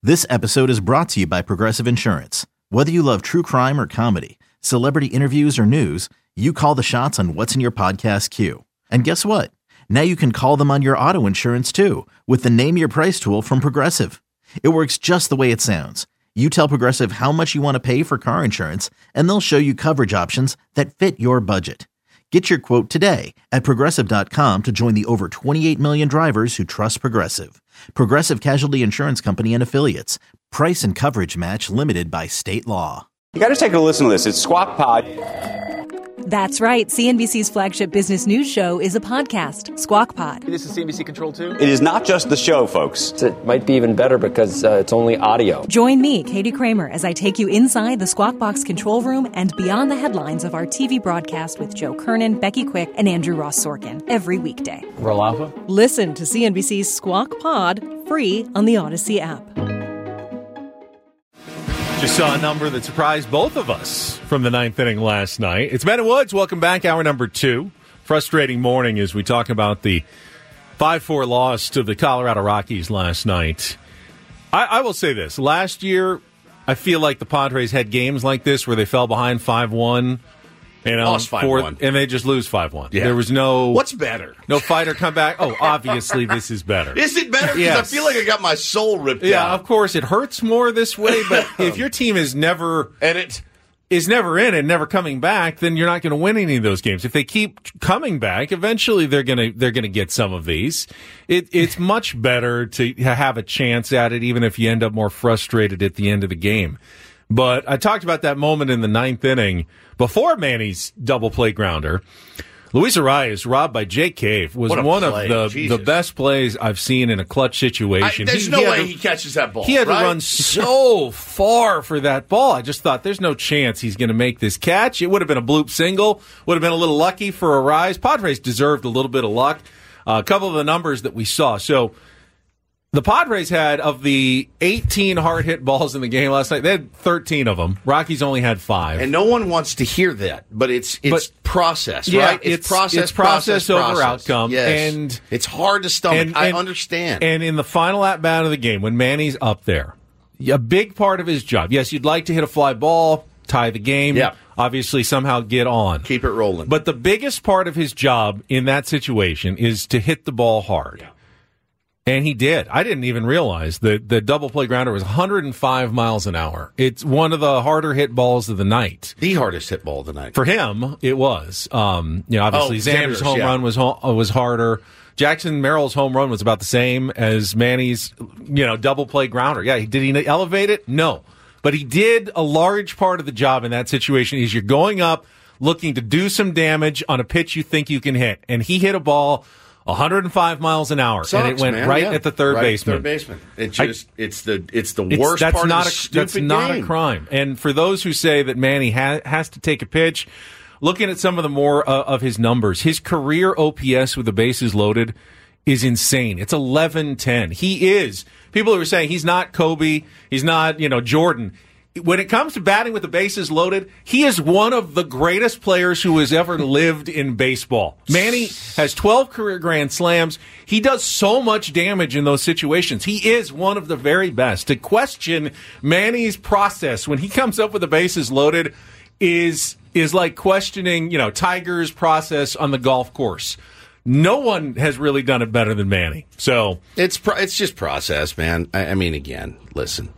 This episode is brought to you by Progressive Insurance. Whether you love true crime or comedy, celebrity interviews or news, you call the shots on what's in your podcast queue. And guess what? Now you can call them on your auto insurance too with the Name Your Price tool from Progressive. It works just the way it sounds. You tell Progressive how much you want to pay for car insurance, and they'll show you coverage options that fit your budget. Get your quote today at Progressive.com to join the over 28 million drivers who trust Progressive. Progressive Casualty Insurance Company and Affiliates. Price and coverage match limited by state law. You got to take a listen to this. It's Squawk Pod. That's right. CNBC's flagship business news show is a podcast, Squawk Pod. This is CNBC Control 2? It is not just the show, folks. It might be even better because it's only audio. Join me, Katie Kramer, as I take you inside the Squawk Box control room and beyond the headlines of our TV broadcast with Joe Kernan, Becky Quick, and Andrew Ross Sorkin every weekday. Roll Alpha? Listen to CNBC's Squawk Pod free on the Odyssey app. Just saw a number that surprised both of us from the ninth inning last night. It's Ben and Woods. Welcome back. Hour number 2. Frustrating morning as we talk about the 5-4 loss to the Colorado Rockies last night. I will say this. Last year, I feel like the Padres had games like this where they fell behind 5-1. Lost 5-1. And they just lose 5-1. Yeah. There was no... What's better? No fight or comeback. Oh, obviously this is better. Is it better? Because yes. I feel like I got my soul ripped out. Yeah, of course. It hurts more this way, but if your team is never... And it is never in and never coming back, then you're not going to win any of those games. If they keep coming back, eventually they're going to get some of these. It's much better to have a chance at it, even if you end up more frustrated at the end of the game. But I talked about that moment in the ninth inning before Manny's double play grounder. Luis Arias, robbed by Jake Cave, was one of the best plays I've seen in a clutch situation. There's no way he catches that ball. He had to run so far for that ball. I just thought there's no chance he's going to make this catch. It would have been a bloop single. Would have been a little lucky for Arias. Padres deserved a little bit of luck. A couple of the numbers that we saw. So the Padres had, of the 18 hard-hit balls in the game last night, they had 13 of them. Rockies only had 5. And no one wants to hear that, but it's process, right? It's process over outcome. Yes. And it's hard to stomach. I understand. And in the final at-bat of the game, when Manny's up there, a big part of his job, yes, you'd like to hit a fly ball, tie the game, obviously somehow get on. Keep it rolling. But the biggest part of his job in that situation is to hit the ball hard. Yeah. And he did. I didn't even realize that the double play grounder was 105 miles an hour. It's one of the harder hit balls of the night. The hardest hit ball of the night. For him, it was. Obviously, Xander's home run was harder. Jackson Merrill's home run was about the same as Manny's, double play grounder. Yeah, did he elevate it? No. But he did a large part of the job in that situation is you're going up looking to do some damage on a pitch you think you can hit. And he hit a ball 105 miles an hour, and it went at the third baseman. It's the worst part of the stupid That's not a crime. And for those who say that Manny has to take a pitch, looking at some of the more of his numbers, his career OPS with the bases loaded is insane. It's 11-10. He is. People who are saying he's not Kobe, he's not Jordan. When it comes to batting with the bases loaded, he is one of the greatest players who has ever lived in baseball. Manny has 12 career grand slams. He does so much damage in those situations. He is one of the very best. To question Manny's process when he comes up with the bases loaded is like questioning, Tiger's process on the golf course. No one has really done it better than Manny. So it's just process, man. I mean, again, listen.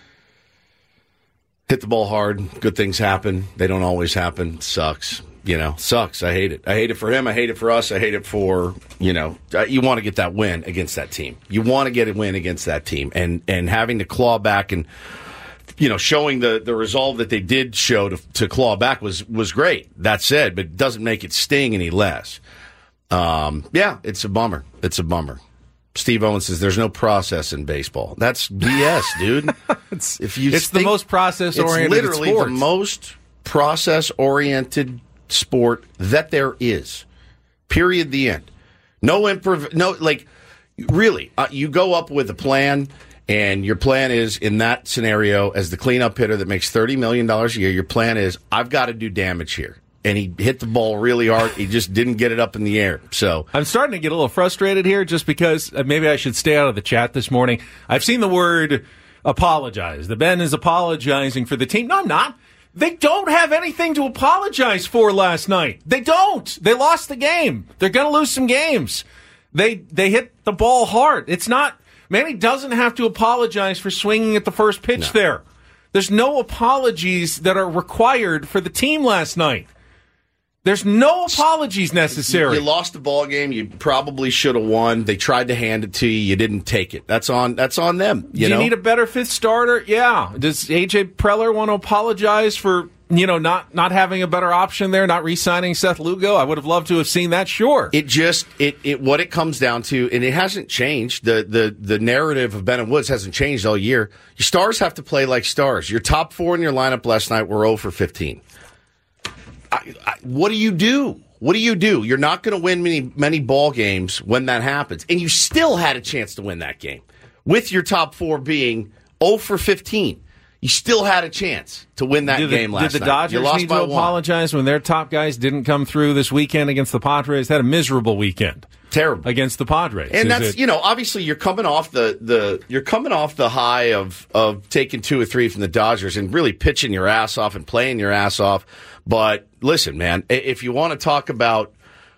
Hit the ball hard. Good things happen. They don't always happen. Sucks. Sucks. I hate it. I hate it for him. I hate it for us. I hate it for, you want to get that win against that team. You want to get a win against that team. And having to claw back and, showing the resolve that they did show to claw back was great. That said, but it doesn't make it sting any less. It's a bummer. It's a bummer. Steve Owens says there's no process in baseball. That's BS, dude. It's the most process-oriented sport. It's literally the most process-oriented sport that there is. Period. The end. Really, you go up with a plan, and your plan is, in that scenario, as the cleanup hitter that makes $30 million a year, your plan is, I've got to do damage here. And he hit the ball really hard. He just didn't get it up in the air. So I'm starting to get a little frustrated here just because maybe I should stay out of the chat this morning. I've seen the word apologize. The Ben is apologizing for the team. No, I'm not. They don't have anything to apologize for last night. They don't. They lost the game. They're going to lose some games. They hit the ball hard. It's not. Manny doesn't have to apologize for swinging at the first pitch there. There's no apologies that are required for the team last night. There's no apologies necessary. You lost the ball game. You probably should have won. They tried to hand it to you. You didn't take it. That's on them. Do you need a better fifth starter? Yeah. Does A.J. Preller want to apologize for not having a better option there, not re-signing Seth Lugo? I would have loved to have seen that. Sure. What it comes down to, and it hasn't changed. The narrative of Ben Woods hasn't changed all year. Your stars have to play like stars. Your top 4 in your lineup last night were 0 for 15. What do you do? What do you do? You're not going to win many ball games when that happens. And you still had a chance to win that game. With your top 4 being 0 for 15. You still had a chance to win that game last night. Did the Dodgers need to apologize when their top guys didn't come through this weekend against the Padres? They had a miserable weekend. Terrible. Against the Padres. And obviously you're coming off the high of taking 2 or 3 from the Dodgers and really pitching your ass off and playing your ass off. But listen, man, if you want to talk about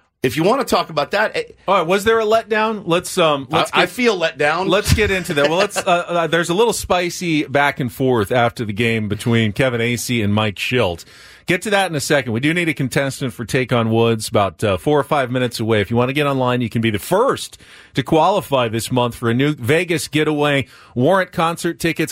that, all right. Was there a letdown? I feel let down. Let's get into that. Well, there's a little spicy back and forth after the game between Kevin Acee and Mike Shildt. Get to that in a second. We do need a contestant for Take on Woods about 4 or 5 minutes away. If you want to get online, you can be the first to qualify this month for a new Vegas getaway. Warrant concert tickets,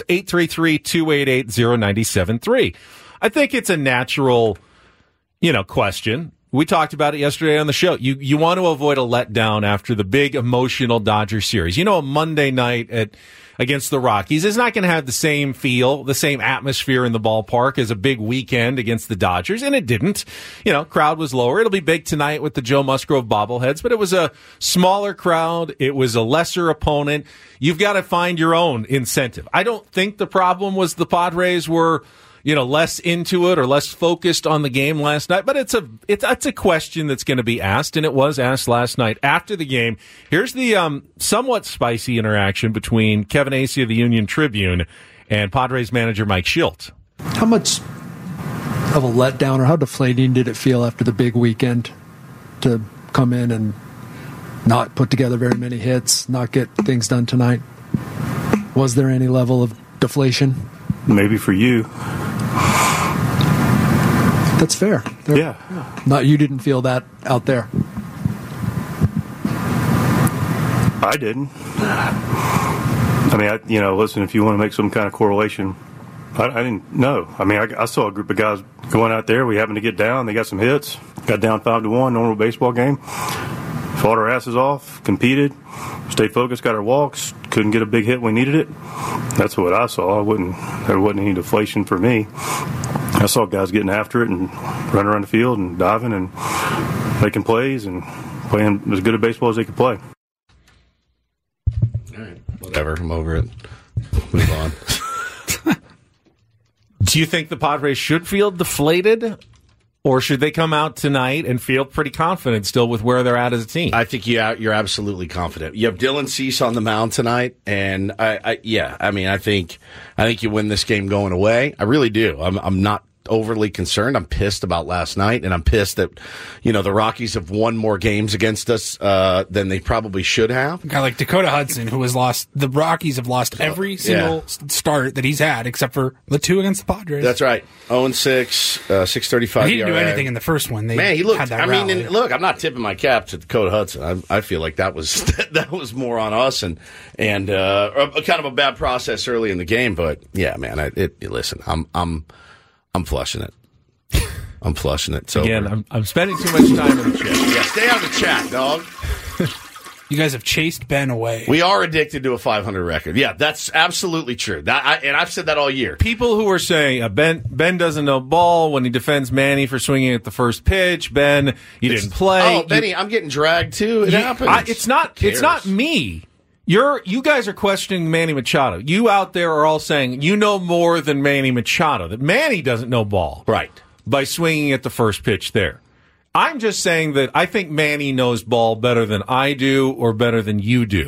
833-288-0973. I think it's a natural, question. We talked about it yesterday on the show. You want to avoid a letdown after the big emotional Dodger series. A Monday night against the Rockies is not going to have the same feel, the same atmosphere in the ballpark as a big weekend against the Dodgers, and it didn't. Crowd was lower. It'll be big tonight with the Joe Musgrove bobbleheads, but it was a smaller crowd. It was a lesser opponent. You've got to find your own incentive. I don't think the problem was the Padres were less into it or less focused on the game last night. But it's a question that's going to be asked, and it was asked last night after the game. Here's the somewhat spicy interaction between Kevin Acee of the Union Tribune and Padres manager Mike Shildt. How much of a letdown or how deflating did it feel after the big weekend to come in and not put together very many hits, not get things done tonight? Was there any level of deflation? Maybe for you. That's fair. Yeah. Not you didn't feel that out there. I didn't. I mean, listen, if you want to make some kind of correlation, I didn't know. I mean, I saw a group of guys going out there. We happened to get down. They got some hits. Got down 5-1, normal baseball game. Fought our asses off, competed, stayed focused, got our walks, couldn't get a big hit when we needed it. That's what I saw. There wasn't any deflation for me. I saw guys getting after it and running around the field and diving and making plays and playing as good a baseball as they could play. All right, whatever. I'm over it. Move on. Do you think the Padres should feel deflated? Or should they come out tonight and feel pretty confident still with where they're at as a team? I think you're absolutely confident. You have Dylan Cease on the mound tonight, and I think you win this game going away. I really do. I'm not overly concerned. I'm pissed about last night, and I'm pissed that the Rockies have won more games against us than they probably should have. A guy like Dakota Hudson, who has lost, the Rockies have lost every single start that he's had except for the 2 against the Padres. That's right. 0-6, 6.35. He didn't do anything in the first one. He looked. Had that rally. Look, I'm not tipping my cap to Dakota Hudson. I feel like that was more on us and kind of a bad process early in the game. But yeah, man, listen, I'm flushing it. I'm flushing it. So again, I'm spending too much time in the chat. Yeah, stay out of the chat, dog. You guys have chased Ben away. We are addicted to a 500 record. Yeah, that's absolutely true. And I've said that all year. People who are saying Ben doesn't know ball when he defends Manny for swinging at the first pitch. Ben, you didn't play. Oh, Benny, I'm getting dragged too. It happens. It's not me. You guys are questioning Manny Machado. You out there are all saying you know more than Manny Machado. That Manny doesn't know ball. Right. By swinging at the first pitch there. I'm just saying that I think Manny knows ball better than I do or better than you do.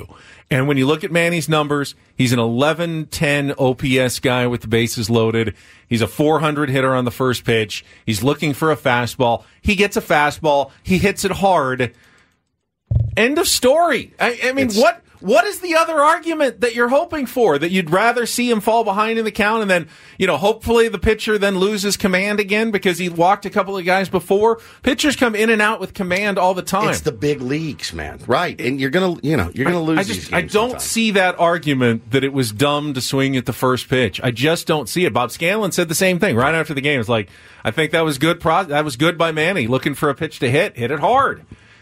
And when you look at Manny's numbers, he's an 11-10 OPS guy with the bases loaded. He's a 400 hitter on the first pitch. He's looking for a fastball. He gets a fastball. He hits it hard. End of story. I mean, what is the other argument that you're hoping for? That you'd rather see him fall behind in the count and then, hopefully the pitcher then loses command again because he walked a couple of guys before? Pitchers come in and out with command all the time. It's the big leagues, man. Right. And you're going to lose these games I don't sometimes. see that argument that it was dumb to swing at the first pitch. I just don't see it. Bob Scanlon said the same thing right after the game. It's like, I think that was good. That was good by Manny, looking for a pitch to hit it hard.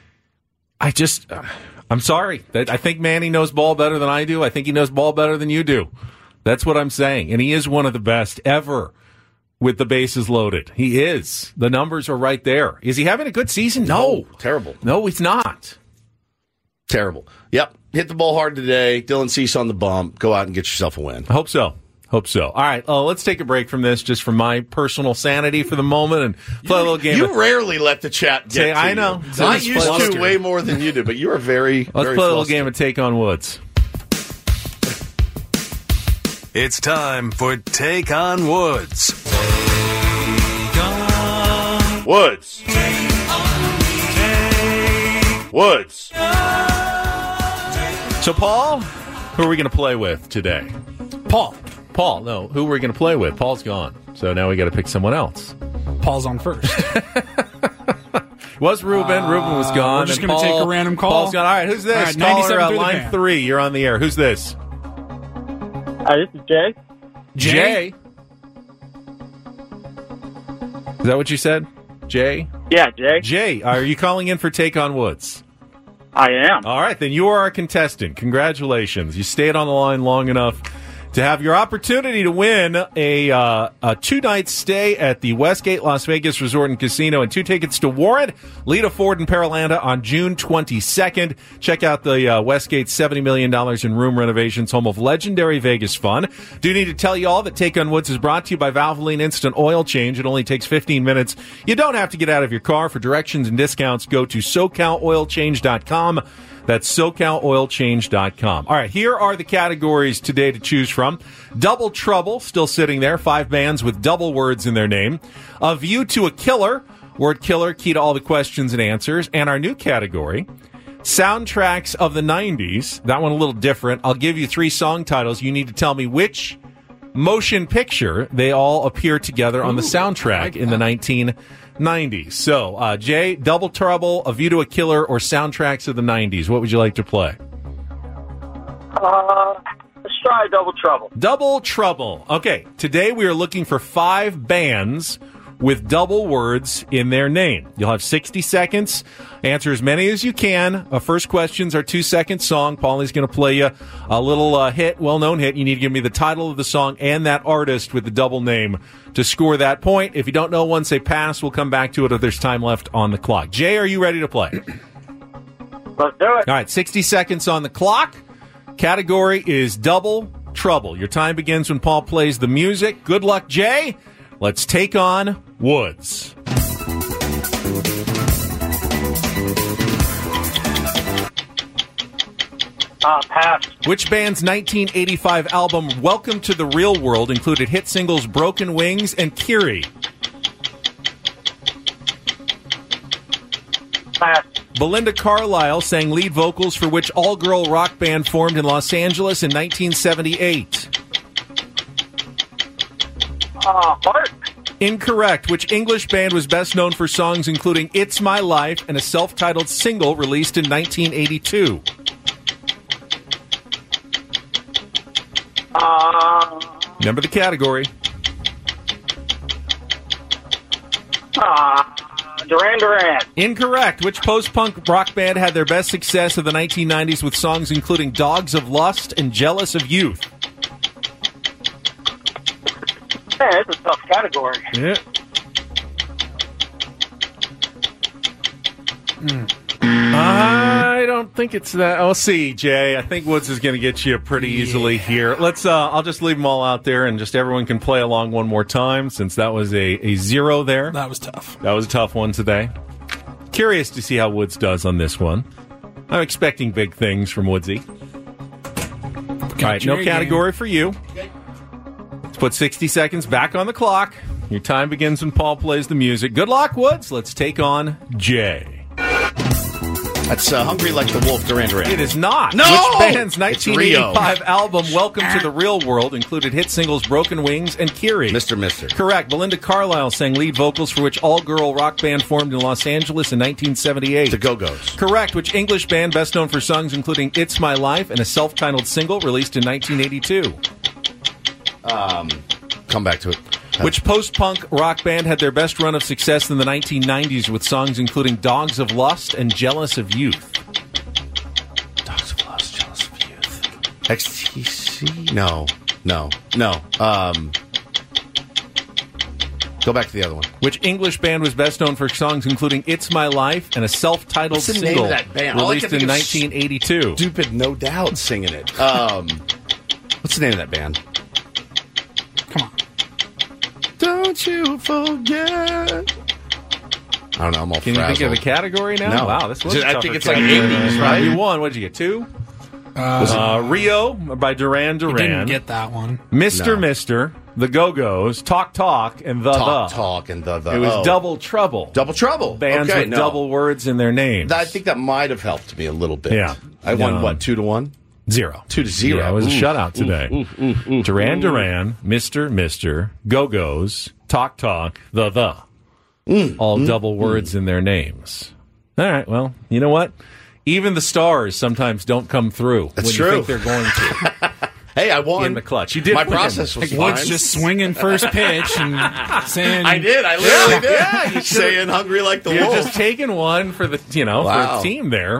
I'm sorry. I think Manny knows ball better than I do. I think he knows ball better than you do. That's what I'm saying. And he is one of the best ever with the bases loaded. He is. The numbers are right there. Is he having a good season? No. Terrible. No, he's not. Terrible. Yep. Hit the ball hard today. Dylan Cease on the bump. Go out and get yourself a win. I hope so. All right, let's take a break from this just for my personal sanity for the moment and play a little game. You rarely let the chat get to I know. You. I used to way more than you do, but you are very, Let's very play a little game of Take on Woods. It's time for Take on Woods. Woods. Woods. So, Paul, who are we going to play with today? Paul, no. Who are we going to play with? Paul's gone. So now we got to pick someone else. Paul's on first. Was Ruben. Ruben was gone. We're just going to take a random call. Paul's gone. All right, who's this? All right, 97 Caller, through the line van. 3. You're on the air. Who's this? Hi, this is Jay. Jay? Is that what you said? Jay? Yeah, Jay. Jay, are you calling in for Take on Woods? I am. All right, then you are our contestant. Congratulations. You stayed on the line long enough to have your opportunity to win a 2-night stay at the Westgate Las Vegas Resort and Casino and 2 tickets to Warrant, Lita Ford, and Paralanda on June 22nd. Check out the Westgate $70 million in room renovations, home of legendary Vegas fun. Do need to tell you all that Take on Woods is brought to you by Valvoline Instant Oil Change. It only takes 15 minutes. You don't have to get out of your car. For directions and discounts, go to SoCalOilChange.com. That's SoCalOilChange.com. All right, here are the categories today to choose from. Double Trouble, still sitting there. 5 bands with double words in their name. A View to a Killer, word killer, key to all the questions and answers. And our new category, Soundtracks of the 90s. That one a little different. I'll give you 3 song titles. You need to tell me which motion picture they all appear together on the soundtrack in the 1990s. So, Jay, Double Trouble, A View to a Killer, or Soundtracks of the 90s. What would you like to play? Let's try Double Trouble. Double Trouble. Okay, today we are looking for 5 bands with double words in their name. You'll have 60 seconds. Answer as many as you can. First questions are 2-second song. Paulie's going to play you a little hit, well-known hit. You need to give me the title of the song and that artist with the double name to score that point. If you don't know one, say pass. We'll come back to it if there's time left on the clock. Jay, are you ready to play? Let's do it. All right, 60 seconds on the clock. Category is Double Trouble. Your time begins when Paul plays the music. Good luck, Jay. Let's take on Woods. Pass. Which band's 1985 album Welcome to the Real World included hit singles Broken Wings and Kiri? Pass. Belinda Carlisle sang lead vocals for which all-girl rock band formed in Los Angeles in 1978? Heart. Incorrect. Which English band was best known for songs including It's My Life and a self-titled single released in 1982? Remember the category. Duran Duran. Incorrect. Which post-punk rock band had their best success of the 1990s with songs including Dogs of Lust and Jealous of Youth? Hey, that's a tough category. Yeah. I don't think it's that. Oh, see, Jay. I think Woods is going to get you pretty easily here. Let's. I'll just leave them all out there, and just everyone can play along one more time, since that was a 0 there. That was tough. That was a tough one today. Curious to see how Woods does on this one. I'm expecting big things from Woodsy. All right, no category for you. Let's put 60 seconds back on the clock. Your time begins when Paul plays the music. Good luck, Woods. Let's take on Jay. That's Hungry Like the Wolf, Duran Duran. It is not. No! Which band's 1985 album, Welcome to the Real World, included hit singles Broken Wings and Kiri? Mr. Correct. Belinda Carlisle sang lead vocals for which all-girl rock band formed in Los Angeles in 1978? The Go-Go's. Correct. Which English band best known for songs including It's My Life and a self-titled single released in 1982? Come back to it. Which post-punk rock band had their best run of success in the 1990s with songs including Dogs of Lust and Jealous of Youth? Dogs of Lust, Jealous of Youth. XTC? No. Go back to the other one. Which English band was best known for songs including It's My Life and a self-titled What's the single name of that band? released in 1982? Stupid No Doubt singing it. What's the name of that band? Come on. Don't you forget. I don't know. I'm all Can you think of the cacategory now? No. Wow, this was I think it's like 80s, right? You won. What did you get? 2? Rio by Duran Duran. Didn't get that one. Mr. The Go-Go's, Talk, and The. Talk, and The. It was Double Trouble. Double Trouble. Bands with double words in their names. I think that might have helped me a little bit. Yeah. I won, 2-1? 0. 2-0. Yeah, it was a shutout today. Duran Duran, Mr. Go-Go's, Talk, The. All double words in their names. All right, well, you know what? Even the stars sometimes don't come through when true. you think they're going to. Hey, I won. In the clutch. You did. My process was fine. Woods just swinging first pitch and saying... I did. I literally did. Yeah, you're saying Hungry Like the You're Wolf. just taking one for the, for the team there.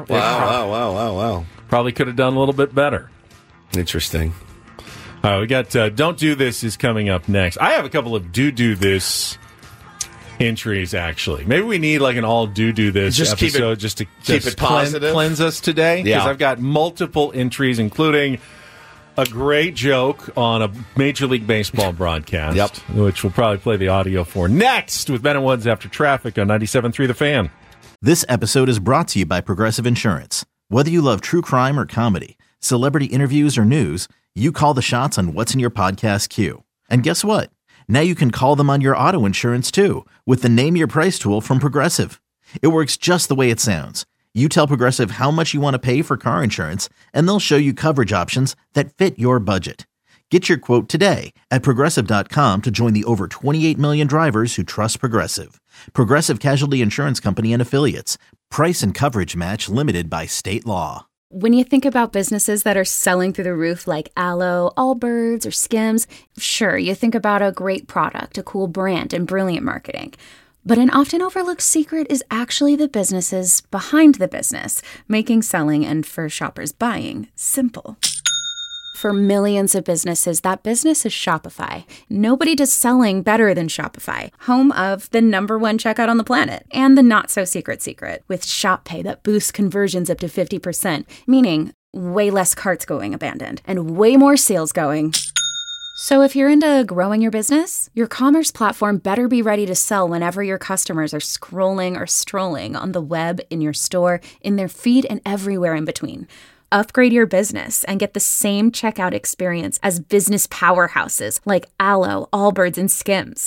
Wow. Probably could have done a little bit better. Interesting. All right, we got Don't Do This is coming up next. I have a couple of Do This entries, actually. Maybe we need like an all Do This just episode just to keep it positive. Cleanse us today. Because I've got multiple entries, including a great joke on a Major League Baseball broadcast, which we'll probably play the audio for next with Ben and Woods after traffic on 97.3 The Fan. This episode is brought to you by Progressive Insurance. Whether you love true crime or comedy, celebrity interviews or news, you call the shots on what's in your podcast queue. And guess what? Now you can call them on your auto insurance too with the Name Your Price tool from Progressive. It works just the way it sounds. You tell Progressive how much you want to pay for car insurance, and they'll show you coverage options that fit your budget. Get your quote today at Progressive.com to join the over 28 million drivers who trust Progressive. Progressive Casualty Insurance Company and Affiliates. Price and coverage match limited by state law. When you think about businesses that are selling through the roof like Aloe, Allbirds, or Skims, sure, you think about a great product, a cool brand, and brilliant marketing. But an often overlooked secret is actually the businesses behind the business, making selling and for shoppers buying simple. For millions of businesses, that business is Shopify. Nobody does selling better than Shopify, home of the #1 checkout on the planet and the not-so-secret secret with Shop Pay that boosts conversions up to 50%, meaning way less carts going abandoned and way more sales going. So if you're into growing your business, your commerce platform better be ready to sell whenever your customers are scrolling or strolling on the web, in your store, in their feed, and everywhere in between. Upgrade your business and get the same checkout experience as business powerhouses like Aloe, Allbirds, and Skims.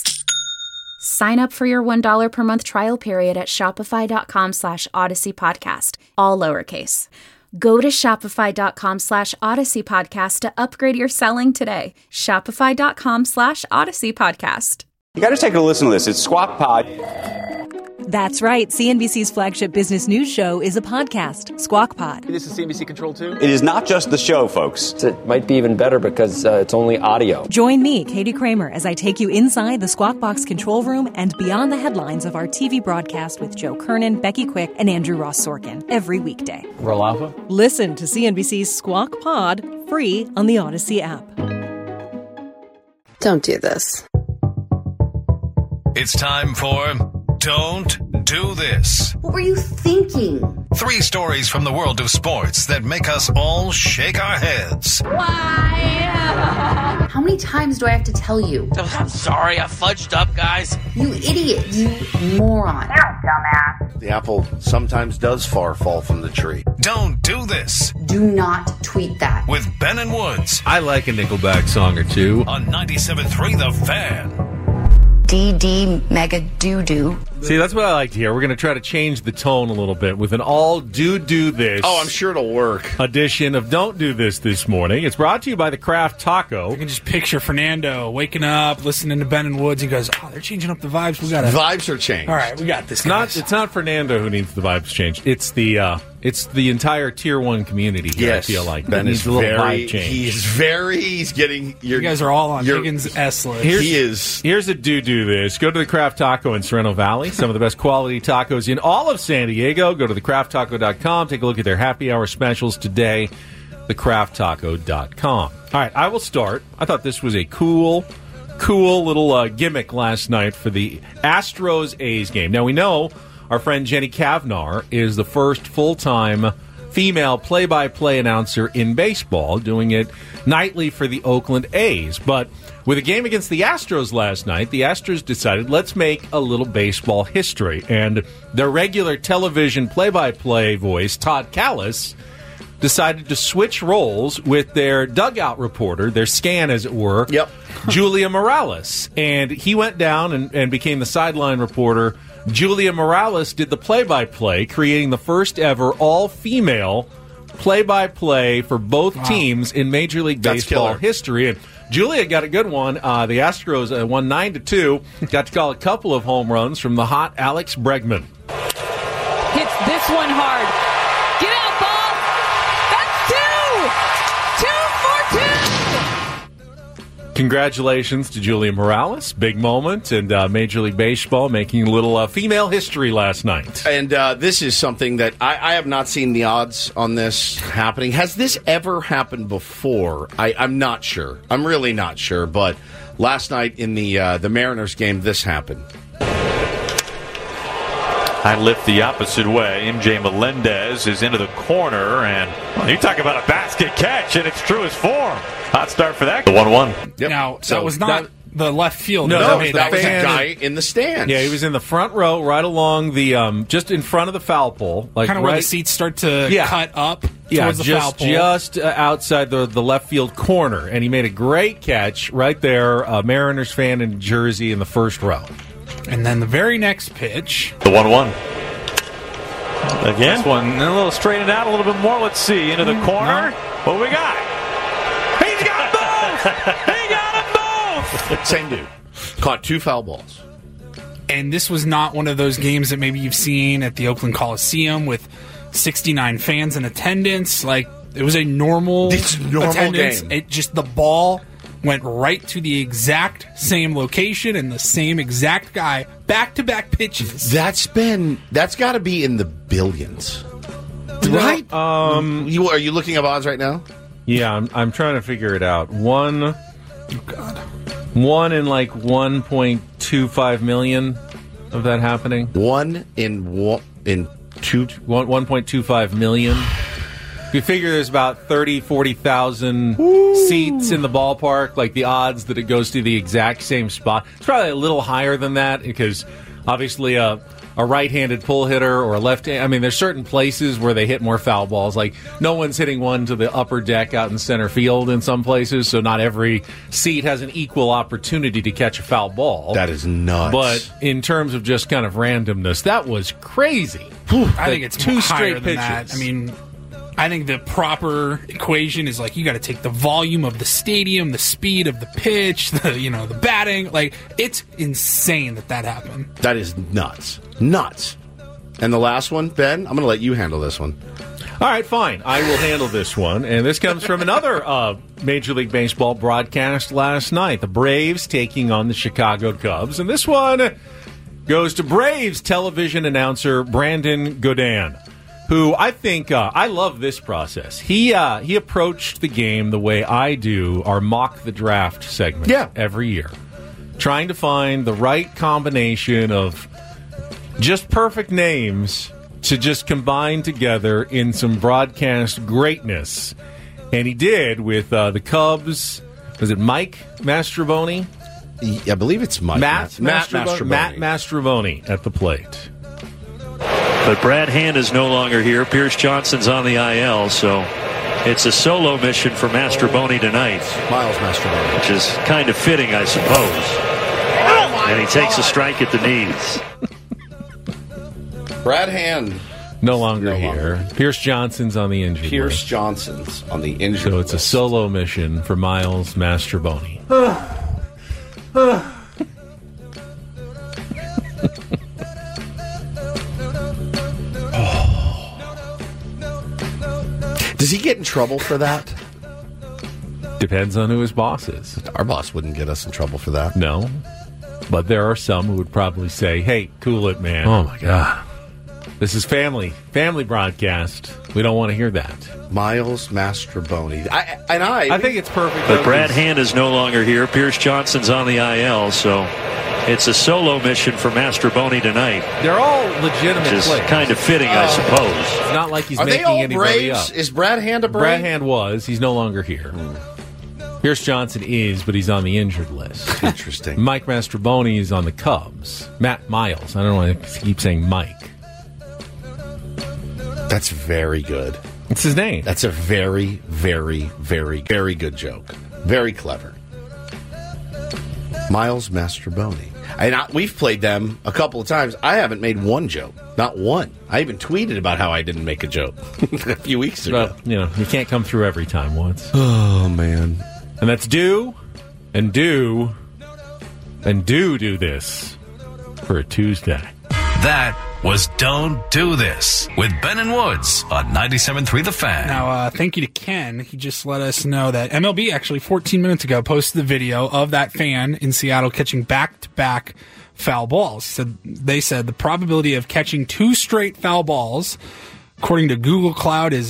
Sign up for your $1 per month trial period at shopify.com/Odyssey Podcast, all lowercase. Go to shopify.com/Odyssey Podcast to upgrade your selling today. Shopify.com/Odyssey Podcast. You got to take a listen to this. It's Squawk Pod. That's right. CNBC's flagship business news show is a podcast, Squawk Pod. This is CNBC Control 2? It is not just the show, folks. It might be even better because it's only audio. Join me, Katie Kramer, as I take you inside the Squawk Box control room and beyond the headlines of our TV broadcast with Joe Kernan, Becky Quick, and Andrew Ross Sorkin every weekday. Roll Alpha? Listen to CNBC's Squawk Pod free on the Odyssey app. Don't do this. It's time for Don't Do This. What were you thinking? 3 stories from the world of sports that make us all shake our heads. Why? How many times do I have to tell you? I'm sorry, I fudged up, guys. You idiot. You moron. You're a dumbass. the apple sometimes does fall from the tree. Don't do this. Do not tweet that. With Ben and Woods. I like a Nickelback song or two. On 97.3 The Fan. DD mega doo-doo. See, that's what I like to hear. We're going to try to change the tone a little bit with an all do this. Oh, I'm sure it'll work. Edition of Don't Do This morning. It's brought to you by the Kraft Taco. I can just picture Fernando waking up, listening to Ben and Woods. He goes, "Oh, they're changing up the vibes. We got to vibes are changed. All right, we got this. It's not Fernando who needs the vibes changed. It's the entire Tier 1 community here, yes. I feel like. Ben needs is a little very, vibe change. he's getting... You guys are all on Higgins' S list. Here's a do this. Go to the Kraft Taco in Sorrento Valley. Some of the best quality tacos in all of San Diego. Go to thekrafttaco.com. Take a look at their happy hour specials today. Thekrafttaco.com. All right, I will start. I thought this was a cool little gimmick last night for the Astros-A's game. Now, we know our friend Jenny Kavnar is the first full-time female play-by-play announcer in baseball, doing it nightly for the Oakland A's. But with a game against the Astros last night, the Astros decided, let's make a little baseball history. And their regular television play-by-play voice, Todd Callis, decided to switch roles with their dugout reporter, their scan, as it were, Julia Morales. And he went down and became the sideline reporter. Julia Morales did the play-by-play, creating the first ever all-female play-by-play for both teams in Major League Baseball history. And Julia got a good one. The Astros won 9-2. Got to call a couple of home runs from the hot Alex Bregman. Hits this one hard. Get out, ball. That's 2. 2 for 2. Congratulations to Julia Morales. Big moment. And Major League Baseball making a little female history last night. And this is something that I have not seen the odds on this happening. Has this ever happened before? I'm not sure. I'm really not sure. But last night in the Mariners game, this happened. I lift the opposite way. MJ Melendez is into the corner, and you talk about a basket catch, and it's true as form. Hot start for that. The 1-1. Yep. Now, that was not the left field. No, that was a guy in the stands. Yeah, he was in the front row, right along the, just in front of the foul pole. Like kind of where the seats start to cut up towards the foul pole. Just outside the left field corner. And he made a great catch right there, a Mariners fan in jersey in the first row. And then the very next pitch. The 1-1. Again, this one a little straightened out a little bit more. Let's see. Into the corner. What do we got? He's got both! He got them both! Same dude. Caught 2 foul balls. And this was not one of those games that maybe you've seen at the Oakland Coliseum with 69 fans in attendance. Like, it was a normal attendance. Game. It just, the ball went right to the exact same location and the same exact guy, back-to-back pitches. That's got to be in the billions, right? Are you looking up odds right now? Yeah, I'm trying to figure it out. One in like 1.25 million of that happening. 1.25 million. If you figure there's about 30,000, 40,000 seats in the ballpark, like the odds that it goes to the exact same spot, it's probably a little higher than that because obviously a right-handed pull hitter or a left-hand, I mean, there's certain places where they hit more foul balls. Like no one's hitting one to the upper deck out in center field in some places, so not every seat has an equal opportunity to catch a foul ball. That is nuts. But in terms of just kind of randomness, that was crazy. I think it's two higher straight than pitches. that. I mean, I think the proper equation is like you got to take the volume of the stadium, the speed of the pitch, the batting. Like, it's insane that happened. That is nuts. And the last one, Ben, I'm going to let you handle this one. All right, fine. I will handle this one. And this comes from another Major League Baseball broadcast last night. The Braves taking on the Chicago Cubs. And this one goes to Braves television announcer Brandon Gaudin, who I think, I love this process. He approached the game the way I do our Mock the Draft segment every year. Trying to find the right combination of just perfect names to just combine together in some broadcast greatness. And he did with the Cubs. Was it Mike Mastrobuoni? I believe it's Mike. Matt Mastrobuoni at the plate. But Brad Hand is no longer here. Pierce Johnson's on the IL, so it's a solo mission for Mastrobuoni tonight. Miles Mastrobuoni. Which is kind of fitting, I suppose. And he takes a strike at the knees. Brad Hand. No longer here. Pierce Johnson's on the injured list. Johnson's on the injured So it's a solo mission for Miles Mastrobuoni. Does he get in trouble for that? Depends on who his boss is. Our boss wouldn't get us in trouble for that. No. But there are some who would probably say, hey, cool it, man. Oh, my God. This is family broadcast. We don't want to hear that. Miles Mastrobuoni. I think it's perfect. But Brad Hand is no longer here. Pierce Johnson's on the IL, so it's a solo mission for Mastrobuoni tonight. They're all legitimate which is players. kind of fitting, I suppose. It's not like he's Are making they all anybody Braves? up. Is Brad Hand a Brave? Brad Hand was. He's no longer here. Pierce Johnson is, but he's on the injured list. Interesting. Mike Mastrobuoni is on the Cubs. Matt Miles. I don't want to keep saying Mike. That's very good. It's his name. That's a very, very, very, very good joke. Very clever. Miles Mastrobuoni. And we've played them a couple of times. I haven't made one joke. Not one. I even tweeted about how I didn't make a joke a few weeks ago. Well, you can't come through every time once. Oh, man. And that's do this for a Tuesday. That was Don't Do This with Ben and Woods on 97.3 The Fan. Now, thank you to Ken. He just let us know that MLB actually 14 minutes ago posted the video of that fan in Seattle catching back-to-back foul balls. So they said the probability of catching 2 straight foul balls, according to Google Cloud, is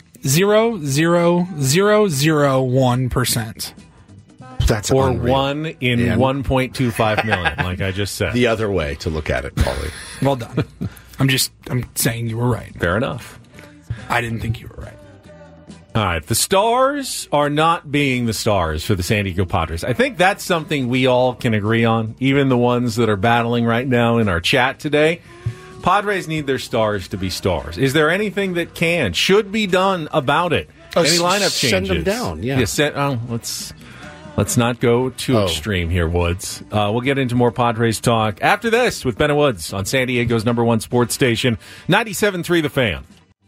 0.00001%. That's or unreal. 1 in 1.25 million, like I just said. The other way to look at it, Paulie. Well done. I'm saying you were right. Fair enough. I didn't think you were right. All right, the Stars are not being the Stars for the San Diego Padres. I think that's something we all can agree on, even the ones that are battling right now in our chat today. Padres need their stars to be stars. Is there anything that should be done about it? Any lineup changes? Send them down, yeah. Let's not go too extreme here, Woods. We'll get into more Padres talk after this with Ben and Woods on San Diego's #1 sports station, 97.3 The Fan.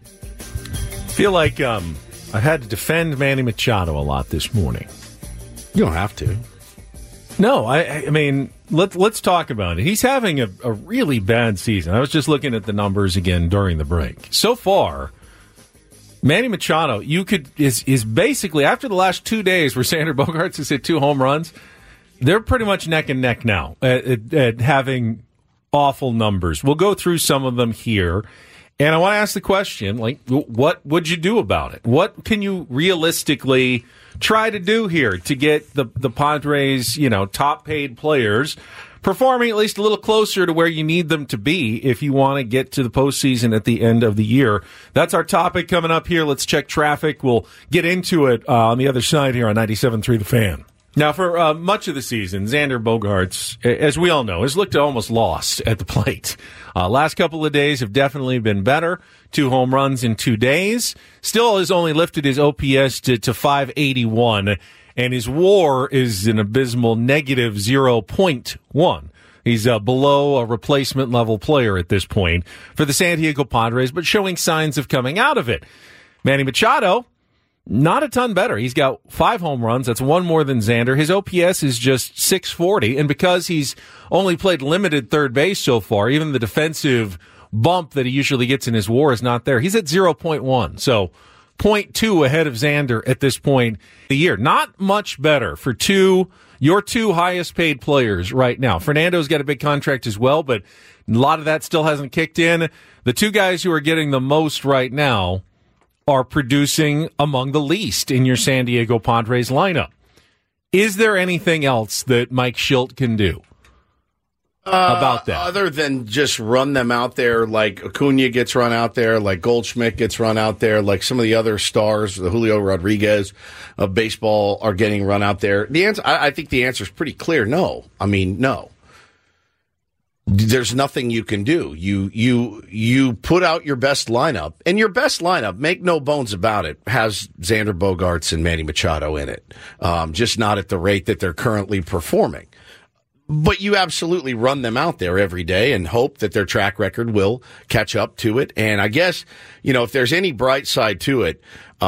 Feel like I had to defend Manny Machado a lot this morning. You don't have to. No, I mean, let's talk about it. He's having a really bad season. I was just looking at the numbers again during the break. So far, Manny Machado, is basically, after the last 2 days where Xander Bogaerts has hit 2 home runs, they're pretty much neck and neck now at having awful numbers. We'll go through some of them here. And I want to ask the question, what would you do about it? What can you realistically try to do here to get the Padres, top paid players performing at least a little closer to where you need them to be if you want to get to the postseason at the end of the year? That's our topic coming up here. Let's check traffic. We'll get into it on the other side here on 97.3 The Fan. Now, for much of the season, Xander Bogaerts, as we all know, has looked almost lost at the plate. Last couple of days have definitely been better. 2 home runs in 2 days. Still has only lifted his OPS to 581, and his WAR is an abysmal negative 0.1. He's below a replacement level player at this point for the San Diego Padres, but showing signs of coming out of it. Manny Machado, not a ton better. He's got 5 home runs. That's 1 more than Xander. His OPS is just 640. And because he's only played limited third base so far, even the defensive bump that he usually gets in his WAR is not there. He's at 0.1. So 0.2 ahead of Xander at this point in the year. Not much better for your 2 highest paid players right now. Fernando's got a big contract as well, but a lot of that still hasn't kicked in. The 2 guys who are getting the most right now are producing among the least in your San Diego Padres lineup. Is there anything else that Mike Shildt can do about that? Other than just run them out there like Acuna gets run out there, like Goldschmidt gets run out there, like some of the other stars, the Julio Rodriguez of baseball are getting run out there. The answer, I think the answer is pretty clear. No. I mean, no. there's nothing you can do. You put out your best lineup, and your best lineup, make no bones about it, has Xander Bogaerts and Manny Machado in it. Just not at the rate that they're currently performing. But you absolutely run them out there every day and hope that their track record will catch up to it. And I guess, if there's any bright side to it,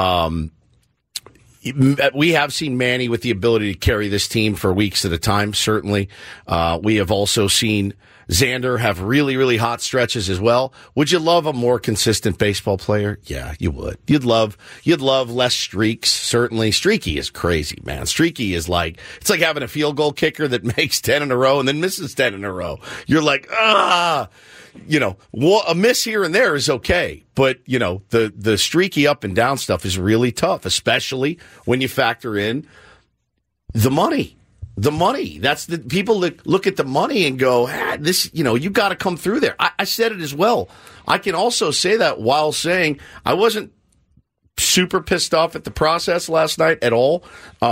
we have seen Manny with the ability to carry this team for weeks at a time, certainly. We have also seen Xander have really, really hot stretches as well. Would you love a more consistent baseball player? Yeah, you would. You'd love less streaks, certainly. Streaky is crazy, man. Streaky is it's like having a field goal kicker that makes 10 in a row and then misses 10 in a row. You're like, a miss here and there is okay. But, the streaky up and down stuff is really tough, especially when you factor in the money. The money. That's the people that look at the money and go, you got to come through there. I said it as well. I can also say that while saying I wasn't super pissed off at the process last night at all.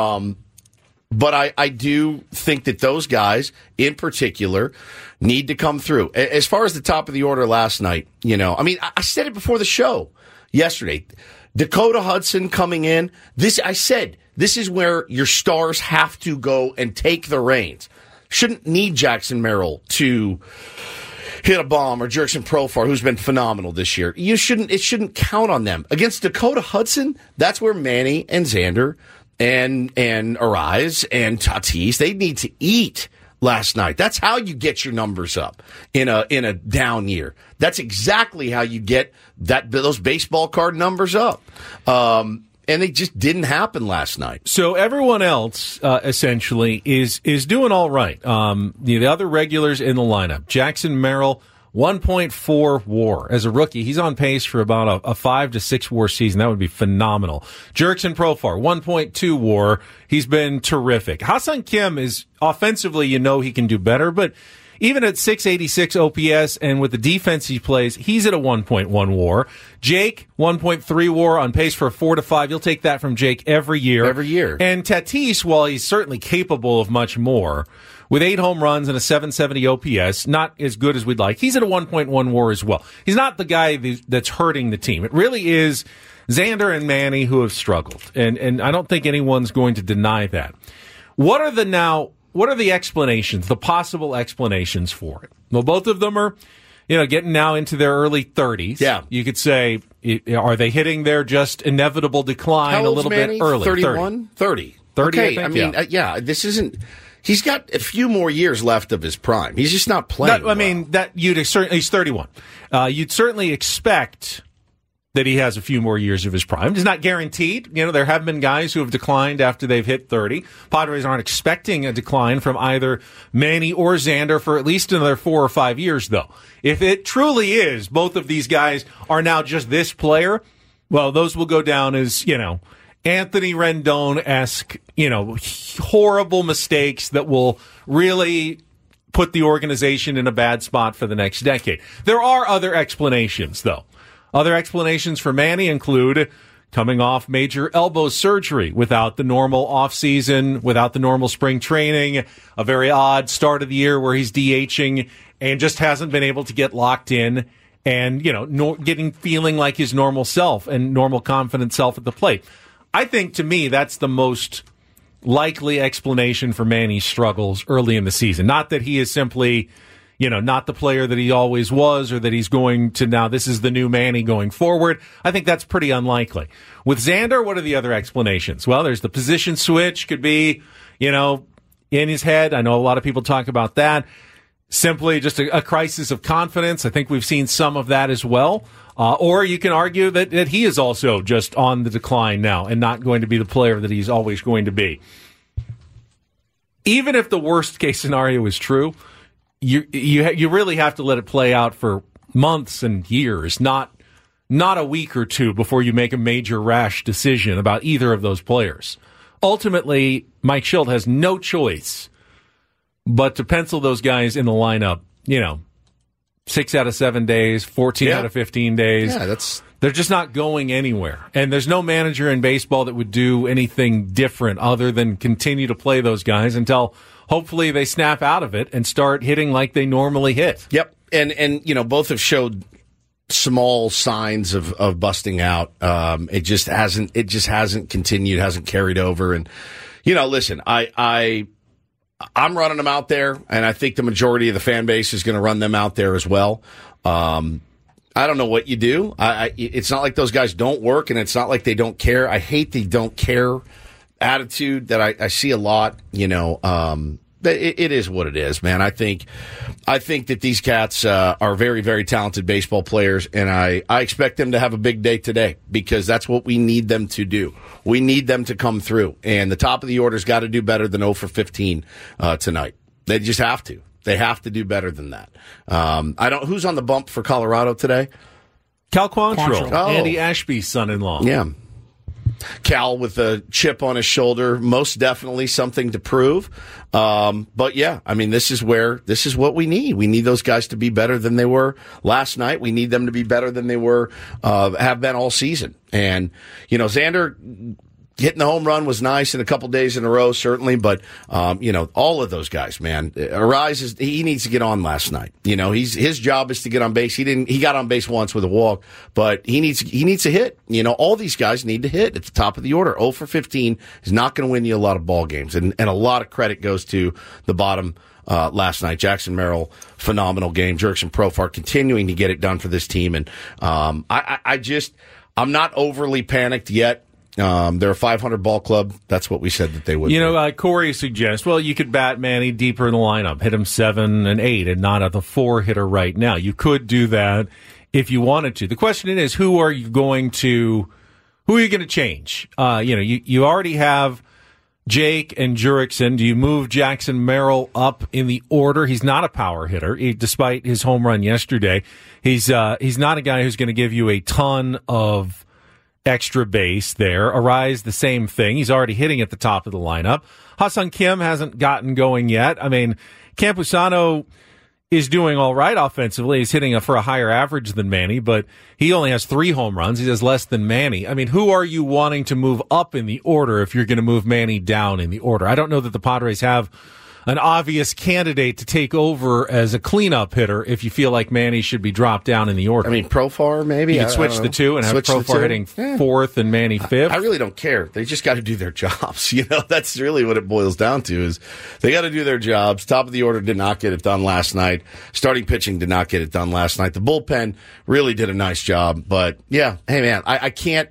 But I do think that those guys in particular need to come through. As far as the top of the order last night, I said it before the show yesterday. Dakota Hudson coming in. This is where your stars have to go and take the reins. Shouldn't need Jackson Merrill to hit a bomb or Jurickson Profar, who's been phenomenal this year. It shouldn't count on them. Against Dakota Hudson, that's where Manny and Xander and Arise and Tatis, they need to eat last night. That's how you get your numbers up in a down year. That's exactly how you get those baseball card numbers up. And they just didn't happen last night. So everyone else, essentially, is doing all right. The other regulars in the lineup, Jackson Merrill, 1.4 WAR as a rookie. He's on pace for about a 5 to 6 WAR season. That would be phenomenal. Jurickson Profar, 1.2 WAR. He's been terrific. Ha-Seong Kim is offensively, he can do better, but even at 686 OPS and with the defense he plays, he's at a 1.1 WAR. Jake, 1.3 WAR, on pace for a 4 to 5. You'll take that from Jake every year. Every year. And Tatis, while he's certainly capable of much more, with 8 home runs and a 770 OPS, not as good as we'd like, he's at a 1.1 WAR as well. He's not the guy that's hurting the team. It really is Xander and Manny who have struggled. And I don't think anyone's going to deny that. What are the explanations, the possible explanations for it? Well, both of them are, getting now into their early 30s. Yeah. You could say, are they hitting their just inevitable decline a little bit early? 31? 30. 30, okay, I think, this isn't... He's got a few more years left of his prime. He's just not playing. He's 31. You'd certainly expect that he has a few more years of his prime. It's not guaranteed. There have been guys who have declined after they've hit 30. Padres aren't expecting a decline from either Manny or Xander for at least another 4 or 5 years, though. If it truly is, both of these guys are now just this player, well, those will go down as, Anthony Rendon-esque, horrible mistakes that will really put the organization in a bad spot for the next decade. There are other explanations, though. Other explanations for Manny include coming off major elbow surgery without the normal offseason, without the normal spring training, a very odd start of the year where he's DHing and just hasn't been able to get locked in and, feeling like his normal self and normal confident self at the plate. I think, to me, that's the most likely explanation for Manny's struggles early in the season. Not that he is simply, not the player that he always was or that he's going to now, this is the new Manny going forward. I think that's pretty unlikely. With Xander, what are the other explanations? Well, there's the position switch, could be, in his head. I know a lot of people talk about that. Simply just a crisis of confidence. I think we've seen some of that as well. Or you can argue that he is also just on the decline now and not going to be the player that he's always going to be. Even if the worst case scenario is true, you really have to let it play out for months and years, not a week or two before you make a major rash decision about either of those players. Ultimately, Mike Shildt has no choice but to pencil those guys in the lineup, 6 out of 7 days, 14 out of 15 days. Yeah, they're just not going anywhere. And there's no manager in baseball that would do anything different other than continue to play those guys until hopefully they snap out of it and start hitting like they normally hit. Yep. And both have showed small signs of busting out. It just hasn't continued, hasn't carried over. And, listen, I'm running them out there, and I think the majority of the fan base is going to run them out there as well. I don't know what you do. It's not like those guys don't work, and it's not like they don't care. I hate the don't care attitude that I see a lot. It is what it is, man. I think that these cats are very, very talented baseball players, and I expect them to have a big day today because that's what we need them to do. We need them to come through, and the top of the order's got to do better than 0 for 15 tonight. They just have to. They have to do better than that. Who's on the bump for Colorado today? Cal Quantrill, Oh. Andy Ashby's son-in-law. Yeah. Cal with a chip on his shoulder, most definitely something to prove. But yeah, I mean, this is what we need. We need those guys to be better than they were last night. We need them to be better than they have been all season. And, Xander hitting the home run was nice in a couple days in a row, certainly. But, all of those guys, man, Arise he needs to get on last night. His job is to get on base. He got on base once with a walk, but he needs to hit. All these guys need to hit at the top of the order. 0 for 15 is not going to win you a lot of ball games. And a lot of credit goes to the bottom, last night. Jackson Merrill, phenomenal game. Jurickson Profar continuing to get it done for this team. And, I'm not overly panicked yet. They're a 500 ball club. That's what we said that they would. Corey suggests, you could bat Manny deeper in the lineup, hit him 7 and 8, and not at the 4 hitter right now. You could do that if you wanted to. The question is, who are you going to change? You already have Jake and Jurickson. Do you move Jackson Merrill up in the order? He's not a power hitter, despite his home run yesterday. He's not a guy who's going to give you a ton of extra base there. Arise, the same thing. He's already hitting at the top of the lineup. Ha-Seong Kim hasn't gotten going yet. I mean, Campusano is doing all right offensively. He's hitting for a higher average than Manny, but he only has 3 home runs. He has less than Manny. I mean, who are you wanting to move up in the order if you're going to move Manny down in the order? I don't know that the Padres have an obvious candidate to take over as a cleanup hitter if you feel like Manny should be dropped down in the order. I mean, Profar maybe? You could switch the two and have Profar hitting 4th and Manny 5th. I really don't care. They just got to do their jobs. That's really what it boils down to is they got to do their jobs. Top of the order did not get it done last night. Starting pitching did not get it done last night. The bullpen really did a nice job. But, yeah, hey, man, I can't,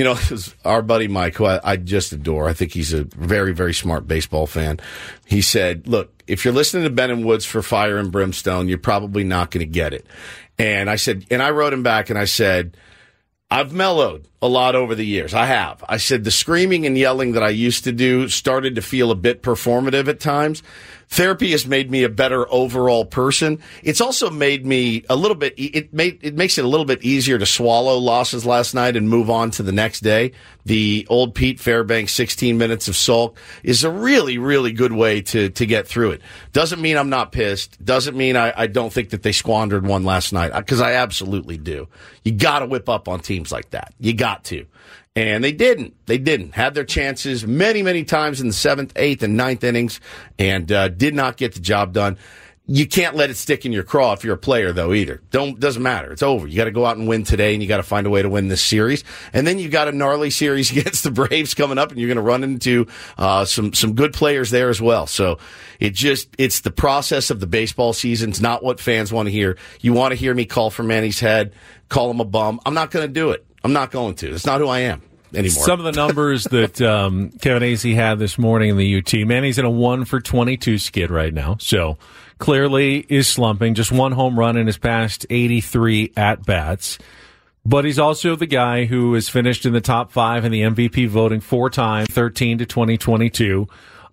our buddy Mike, who I just adore. I think he's a very, very smart baseball fan. He said, look, if you're listening to Ben and Woods for Fire and Brimstone, you're probably not going to get it. And I wrote him back and I said, I've mellowed a lot over the years. I have. I said the screaming and yelling that I used to do started to feel a bit performative at times. Therapy has made me a better overall person. It's also made me a little bit, it makes it a little bit easier to swallow losses last night and move on to the next day. The old Pete Fairbanks 16 minutes of sulk is a really, really good way to get through it. Doesn't mean I'm not pissed. Doesn't mean I don't think that they squandered one last night, because I absolutely do. You got to whip up on teams like that. You got to. And they didn't. They didn't. Had their chances many, many times in the 7th, 8th, and 9th innings and did not get the job done. You can't let it stick in your craw if you're a player, though, either. Doesn't matter. It's over. You got to go out and win today, and you got to find a way to win this series. And then you got a gnarly series against the Braves coming up, and you're going to run into some good players there as well. So it's the process of the baseball season. It's not what fans want to hear. You want to hear me call for Manny's head, call him a bum. I'm not going to do it. I'm not going to. That's not who I am anymore. Some of the numbers that Kevin Acee had this morning in the UT. Manny's in a 1 for 22 skid right now, so clearly is slumping. Just 1 home run in his past 83 at-bats. But he's also the guy who has finished in the top 5 in the MVP voting 4 times, 13 to 2022.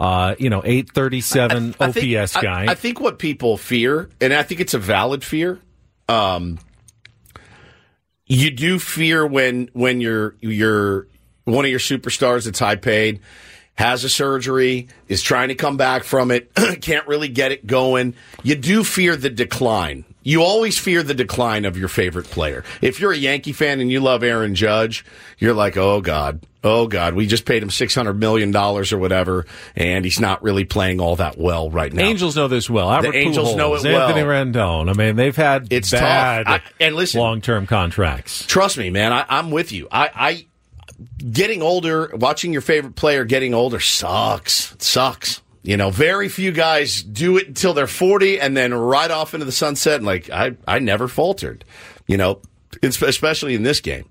837 OPS guy. I think what people fear, and I think it's a valid fear, you do fear when you're one of your superstars that's high paid, has a surgery, is trying to come back from it, can't really get it going. You do fear the decline. You always fear the decline of your favorite player. If you're a Yankee fan and you love Aaron Judge, you're like, oh, God, Oh, God, we just paid him $600 million or whatever, and he's not really playing all that well right now. Angels know this well. Albert the Angels Pujols, know it well. Anthony Rendon. I mean, they've had bad and listen, long-term contracts. Trust me, man, I'm with you. I getting older, watching your favorite player getting older sucks. It sucks. You know, very few guys do it until they're 40 and then right off into the sunset. And like, I never faltered, you know, especially in this game.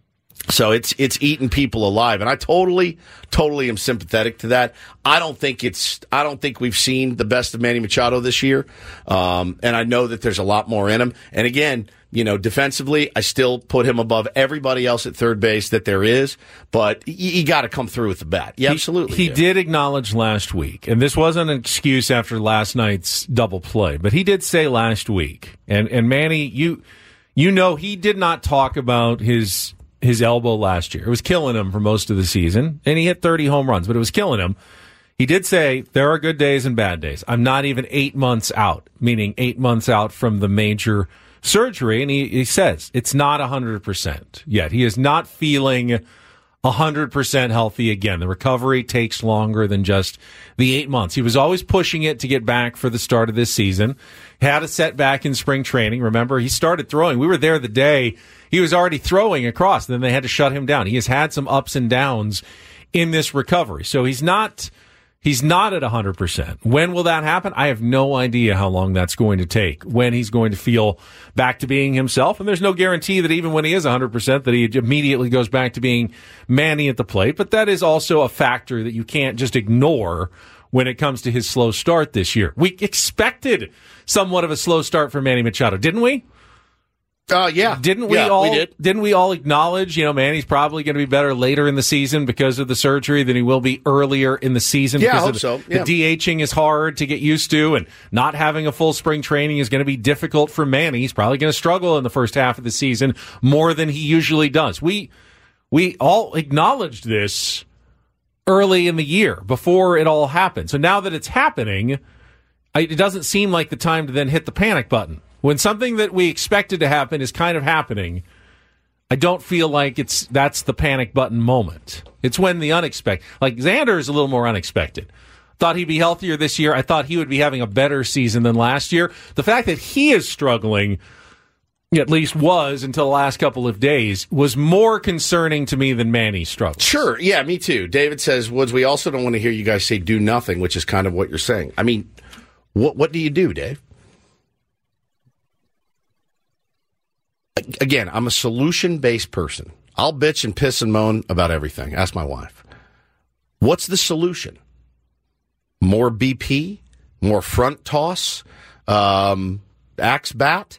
So it's eating people alive, and I totally am sympathetic to that. I don't think we've seen the best of Manny Machado this year, and I know that there's a lot more in him. And again, you know, defensively, I still put him above everybody else at third base that there is. But you got to come through with the bat. Yeah, absolutely. He did acknowledge last week, and this wasn't an excuse after last night's double play, but he did say last week, and Manny, you know, he did not talk about his elbow last year. It was killing him for most of the season, and he hit 30 home runs, but it was killing him. He did say, there are good days and bad days. I'm not even 8 months out, meaning 8 months out from the major surgery, and he says it's not 100% yet. He is not feeling 100% healthy again. The recovery takes longer than just the 8 months. He was always pushing it to get back for the start of this season. Had a setback in spring training. Remember, he started throwing. We were there the day he was already throwing across. Then they had to shut him down. He has had some ups and downs in this recovery. So he's not at 100%. When will that happen? I have no idea how long that's going to take, when he's going to feel back to being himself. And there's no guarantee that even when he is 100%, that he immediately goes back to being Manny at the plate. But that is also a factor that you can't just ignore when it comes to his slow start this year. We expected somewhat of a slow start for Manny Machado, didn't we? Yeah. Didn't we Didn't we all acknowledge, you know, Manny's probably going to be better later in the season because of the surgery than he will be earlier in the season? Yeah, because I hope so. Yeah. The DHing is hard to get used to, and not having a full spring training is going to be difficult for Manny. He's probably going to struggle in the first half of the season more than he usually does. We all acknowledged this early in the year before it all happened. So now that it's happening, it doesn't seem like the time to then hit the panic button. When something that we expected to happen is kind of happening, I don't feel like that's the panic button moment. It's when the unexpected, like Xander is a little more unexpected. Thought he'd be healthier this year. I thought he would be having a better season than last year. The fact that he is struggling, at least was until the last couple of days, was more concerning to me than Manny's struggle. Sure, yeah, me too. David says, Woods, we also don't want to hear you guys say do nothing, which is kind of what you're saying. I mean, what do you do, Dave? Again, I'm a solution-based person. I'll bitch and piss and moan about everything. Ask my wife. What's the solution? More BP? More front toss? Axe bat?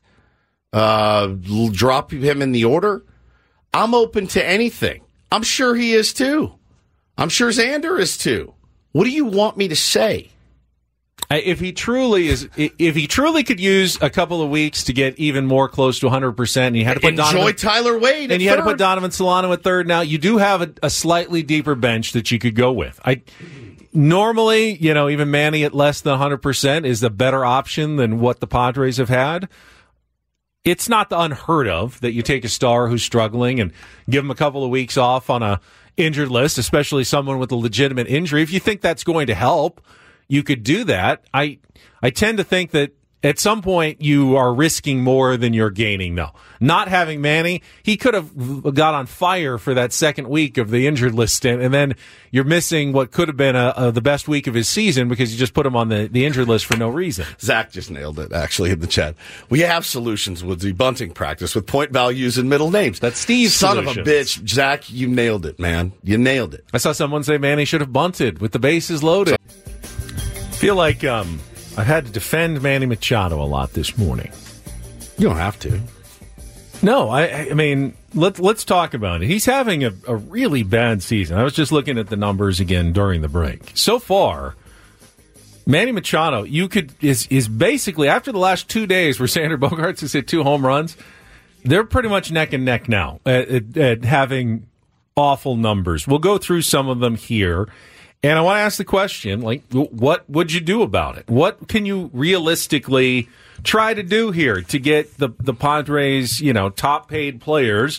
Drop him in the order? I'm open to anything. I'm sure he is too. I'm sure Xander is too. What do you want me to say? If he truly could use a couple of weeks to get even more close to 100%, and you had to put Tyler Wade, and you had to put Donovan Solano at third. Now you do have a slightly deeper bench that you could go with. Normally, you know, even Manny at less than 100% is the better option than what the Padres have had. It's not the unheard of that you take a star who's struggling and give him a couple of weeks off on a injured list, especially someone with a legitimate injury. If you think that's going to help, you could do that. I tend to think that at some point you are risking more than you're gaining, though. Not having Manny, he could have got on fire for that second week of the injured list, and then you're missing what could have been the best week of his season because you just put him on the injured list for no reason. Zach just nailed it, actually, in the chat. We have solutions with the bunting practice with point values and middle names. That's Steve's Son solutions. of a bitch. Zach, you nailed it, man. You nailed it. I saw someone say Manny should have bunted with the bases loaded. I feel like I've had to defend Manny Machado a lot this morning. You don't have to. No, I mean, let's talk about it. He's having a really bad season. I was just looking at the numbers again during the break. So far, Manny Machado, is basically, after the last 2 days where Xander Bogaerts has hit 2 home runs, they're pretty much neck and neck now at having awful numbers. We'll go through some of them here. And I want to ask the question, like, what would you do about it? What can you realistically try to do here to get the Padres, you know, top-paid players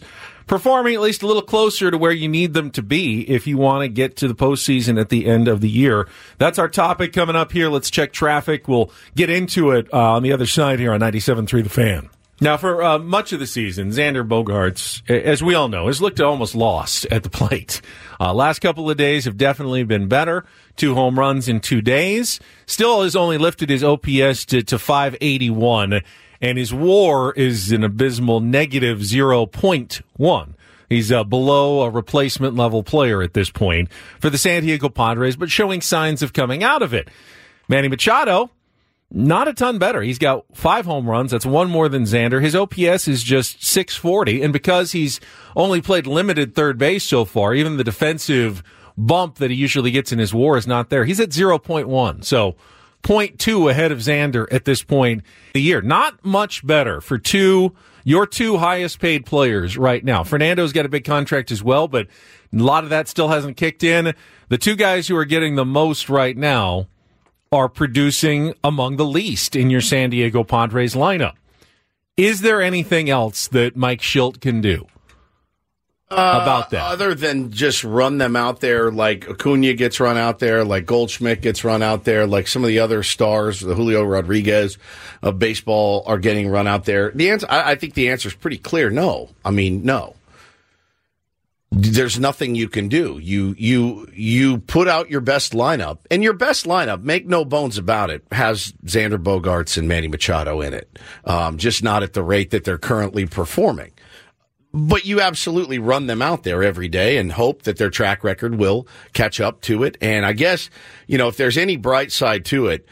performing at least a little closer to where you need them to be if you want to get to the postseason at the end of the year. That's our topic coming up here. Let's check traffic. We'll get into it on the other side here on 97.3 The Fan. Now, for much of the season, Xander Bogaerts, as we all know, has looked almost lost at the plate. Last couple of days have definitely been better. 2 home runs in 2 days. Still has only lifted his OPS to 581, and his WAR is an abysmal negative 0.1. He's below a replacement level player at this point for the San Diego Padres, but showing signs of coming out of it. Manny Machado, not a ton better. He's got 5 home runs. That's 1 more than Xander. His OPS is just 640. And because he's only played limited third base so far, even the defensive bump that he usually gets in his WAR is not there. He's at 0.1. So 0.2 ahead of Xander at this point in the year. Not much better for your 2 highest paid players right now. Fernando's got a big contract as well, but a lot of that still hasn't kicked in. The 2 guys who are getting the most right now are producing among the least in your San Diego Padres lineup. Is there anything else that Mike Shildt can do about that? Other than just run them out there like Acuna gets run out there, like Goldschmidt gets run out there, like some of the other stars, the Julio Rodriguez of baseball are getting run out there? The answer, I think the answer is pretty clear. No. I mean, no. There's nothing you can do. You put out your best lineup, and your best lineup, make no bones about it, has Xander Bogaerts and Manny Machado in it. Just not at the rate that they're currently performing. But you absolutely run them out there every day and hope that their track record will catch up to it. And I guess, if there's any bright side to it,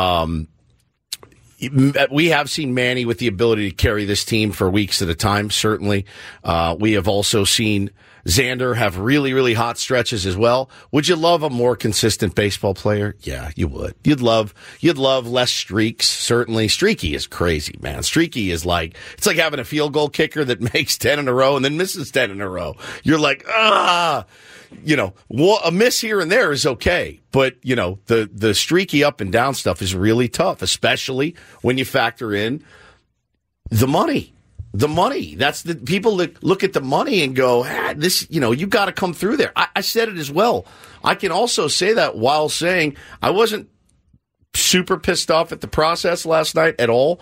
we have seen Manny with the ability to carry this team for weeks at a time, certainly. We have also seen Xander have really, really hot stretches as well. Would you love a more consistent baseball player? Yeah, you would. You'd love less streaks, certainly. Streaky is crazy, man. Streaky is it's like having a field goal kicker that makes 10 in a row and then misses 10 in a row. You're like, a miss here and there is okay. But, the streaky up and down stuff is really tough, especially when you factor in the money. The money. That's the people that look at the money and go, you got to come through there. I said it as well. I can also say that while saying I wasn't super pissed off at the process last night at all.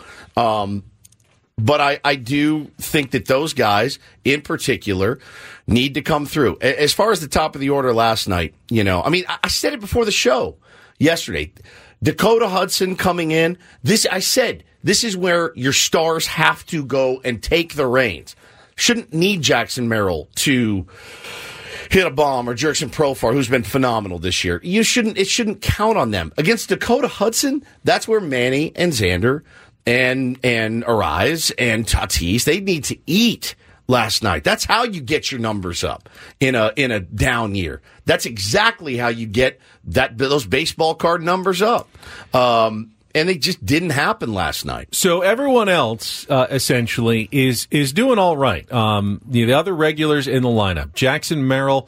But I do think that those guys in particular need to come through. As far as the top of the order last night, I said it before the show yesterday. Dakota Hudson coming in. This is where your stars have to go and take the reins. Shouldn't need Jackson Merrill to hit a bomb or Jurickson Profar, who's been phenomenal this year. It shouldn't count on them. Against Dakota Hudson, that's where Manny and Xander and Arise and Tatis, they need to eat last night. That's how you get your numbers up in a down year. That's exactly how you get those baseball card numbers up. And they just didn't happen last night. So everyone else, essentially, is doing all right. The other regulars in the lineup, Jackson Merrill,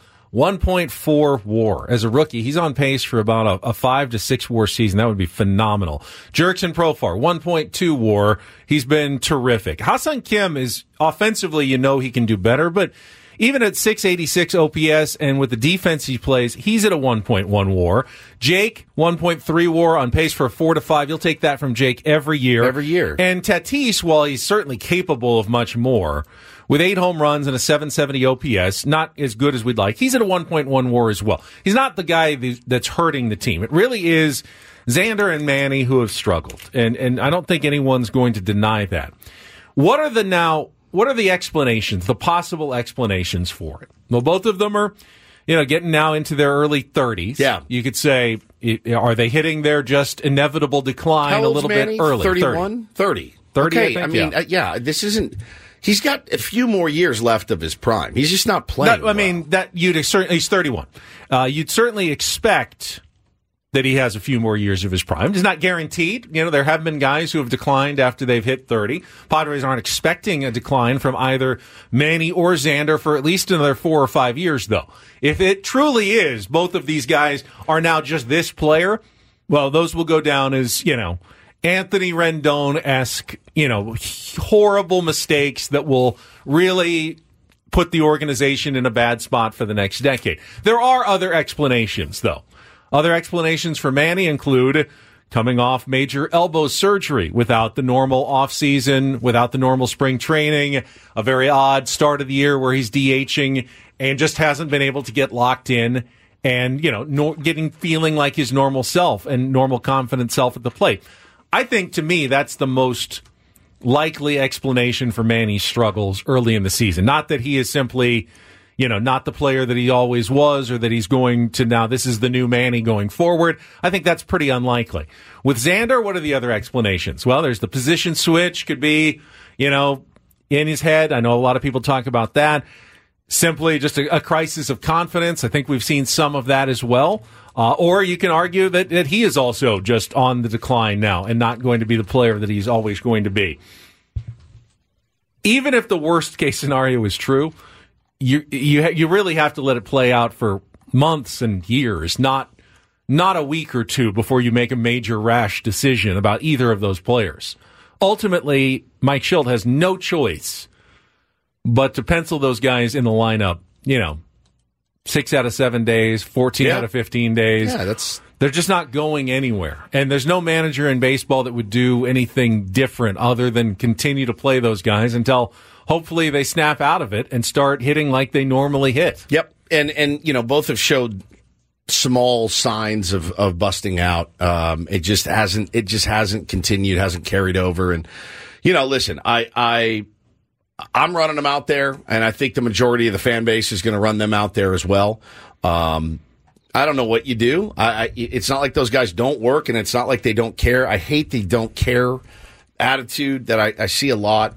1.4 WAR. As a rookie, he's on pace for about a 5 to 6 WAR season. That would be phenomenal. Jurickson Profar, 1.2 WAR. He's been terrific. Ha-Seong Kim is offensively, he can do better, but even at 686 OPS and with the defense he plays, he's at a 1.1 WAR. Jake, 1.3 WAR, on pace for a 4 to 5. You'll take that from Jake every year. Every year. And Tatis, while he's certainly capable of much more, with 8 home runs and a 770 OPS, not as good as we'd like, he's at a 1.1 WAR as well. He's not the guy that's hurting the team. It really is Xander and Manny who have struggled, and I don't think anyone's going to deny that. What are the explanations, the possible explanations for it? Well, both of them are, getting now into their early 30s. Yeah. You could say, are they hitting their just inevitable decline a little bit early? 31? 30. 30, okay, I think, this isn't... He's got a few more years left of his prime. He's just not playing. He's 31. You'd certainly expect that he has a few more years of his prime. It's not guaranteed. There have been guys who have declined after they've hit 30. Padres aren't expecting a decline from either Manny or Xander for at least another 4 or 5 years, though. If it truly is, both of these guys are now just this player, well, those will go down as, Anthony Rendon-esque, horrible mistakes that will really put the organization in a bad spot for the next decade. There are other explanations, though. Other explanations for Manny include coming off major elbow surgery without the normal offseason, without the normal spring training, a very odd start of the year where he's DHing and just hasn't been able to get locked in and, feeling like his normal self and normal confident self at the plate. I think, to me, that's the most likely explanation for Manny's struggles early in the season. Not that he is simply, not the player that he always was, or that he's going to now, this is the new Manny going forward. I think that's pretty unlikely. With Xander, what are the other explanations? Well, there's the position switch, could be, in his head. I know a lot of people talk about that. Simply just a crisis of confidence. I think we've seen some of that as well. Or you can argue that he is also just on the decline now and not going to be the player that he's always going to be. Even if the worst case scenario is true, you really have to let it play out for months and years, not a week or two before you make a major rash decision about either of those players. Ultimately, Mike Shildt has no choice but to pencil those guys in the lineup, 6 out of 7 days, 14 out of 15 days. Yeah, they're just not going anywhere. And there's no manager in baseball that would do anything different other than continue to play those guys until hopefully they snap out of it and start hitting like they normally hit. Yep. And both have showed small signs of busting out. It just hasn't continued, hasn't carried over. And, listen, I'm running them out there, and I think the majority of the fan base is going to run them out there as well. I don't know what you do. It's not like those guys don't work, and it's not like they don't care. I hate the don't care attitude that I see a lot.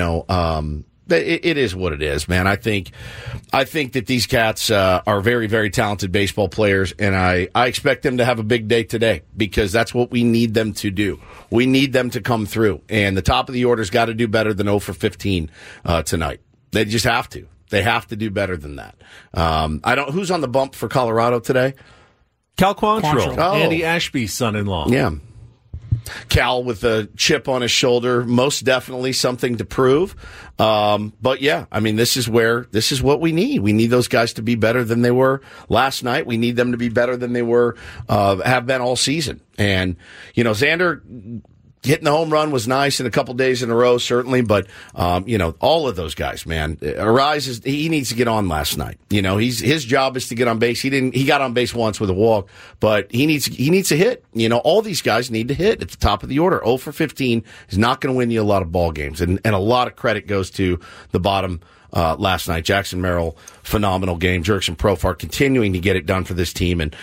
It is what it is, man. I think that these cats are very, very talented baseball players, and I expect them to have a big day today because that's what we need them to do. We need them to come through, and the top of the order's got to do better than 0 for 15 tonight. They just have to. They have to do better than that. Who's on the bump for Colorado today? Cal Quantrill, Oh. Andy Ashby's son-in-law. Yeah. Cal with a chip on his shoulder, most definitely something to prove. But yeah, I mean, this is what we need. We need those guys to be better than they were last night. We need them to be better than they were, have been all season. And, Xander hitting the home run was nice in a couple days in a row, certainly. But, all of those guys, man, Arise he needs to get on last night. His job is to get on base. He got on base once with a walk, but he needs to hit. All these guys need to hit at the top of the order. 0 for 15 is not going to win you a lot of ball games. And a lot of credit goes to the bottom, last night. Jackson Merrill, phenomenal game. Jurickson Profar continuing to get it done for this team. And,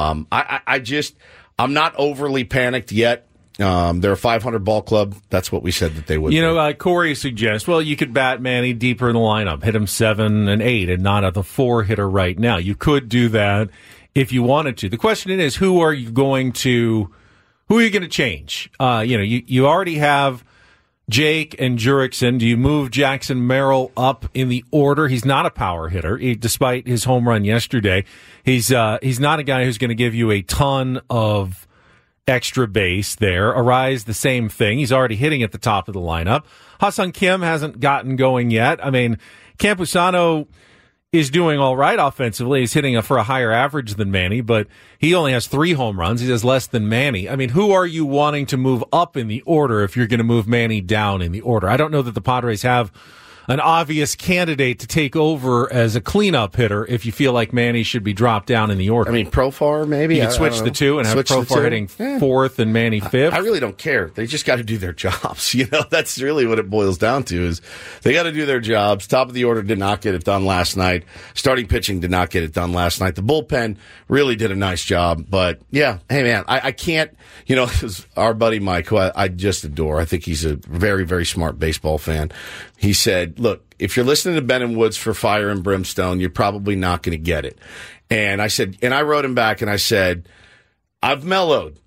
I'm not overly panicked yet. They're a 500 ball club. That's what we said that they would. Corey suggests, you could bat Manny deeper in the lineup, hit him 7 and 8, and not at the 4 hitter right now. You could do that if you wanted to. The question is, who are you going to change? You already have Jake and Jurickson. Do you move Jackson Merrill up in the order? He's not a power hitter, despite his home run yesterday. He's not a guy who's going to give you a ton of extra base there. Arise, the same thing. He's already hitting at the top of the lineup. Ha-Seong Kim hasn't gotten going yet. I mean, Campusano is doing all right offensively. He's hitting for a higher average than Manny, but he only has 3 home runs. He has less than Manny. I mean, who are you wanting to move up in the order if you're going to move Manny down in the order? I don't know that the Padres have an obvious candidate to take over as a cleanup hitter if you feel like Manny should be dropped down in the order. I mean, Profar maybe? You could switch the two and have Profar hitting 4th and Manny 5th. I really don't care. They just got to do their jobs. That's really what it boils down to is they got to do their jobs. Top of the order did not get it done last night. Starting pitching did not get it done last night. The bullpen really did a nice job. But, yeah, hey, man, I can't, our buddy Mike, who I just adore. I think he's a very, very smart baseball fan. He said, look, if you're listening to Ben and Woods for Fire and Brimstone, you're probably not going to get it. And I said, and I wrote him back and I said, I've mellowed.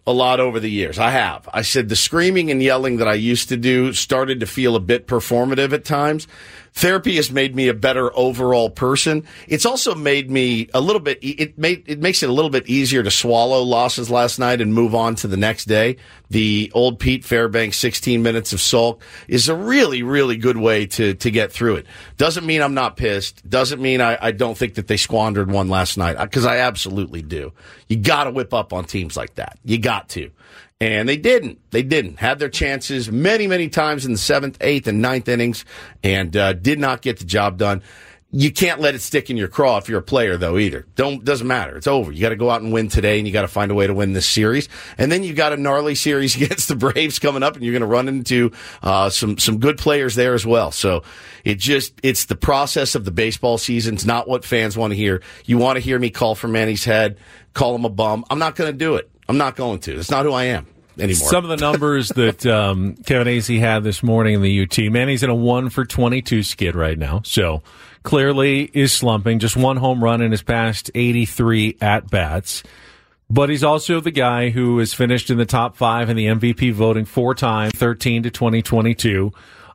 a lot over the years. I have. I said the screaming and yelling that I used to do started to feel a bit performative at times. Therapy has made me a better overall person. It's also made me a little bit, it makes it a little bit easier to swallow losses last night and move on to the next day. The old Pete Fairbanks 16 minutes of sulk is a really, really good way to get through it. Doesn't mean I'm not pissed. Doesn't mean I don't think that they squandered one last night, because I absolutely do. You got to whip up on teams like that. You got to. And they didn't. They didn't. Had their chances many, many times in the 7th, 8th, and 9th innings, and did not get the job done. You can't let it stick in your craw if you're a player, though, either. Doesn't matter. It's over. You got to go out and win today, and you got to find a way to win this series. And then you got a gnarly series against the Braves coming up, and you're going to run into some good players there as well. So it's the process of the baseball season. It's not what fans want to hear. You want to hear me call for Manny's head, call him a bum. I'm not going to do it. I'm not going to. That's not who I am anymore. Some of the numbers that Kevin Acee had this morning in the UT. Manny's in a 1-for-22 skid right now, so clearly is slumping. Just one home run in his past 83 at-bats. But he's also the guy who has finished in the top 5 in the MVP voting 4 times, 13 to 2022.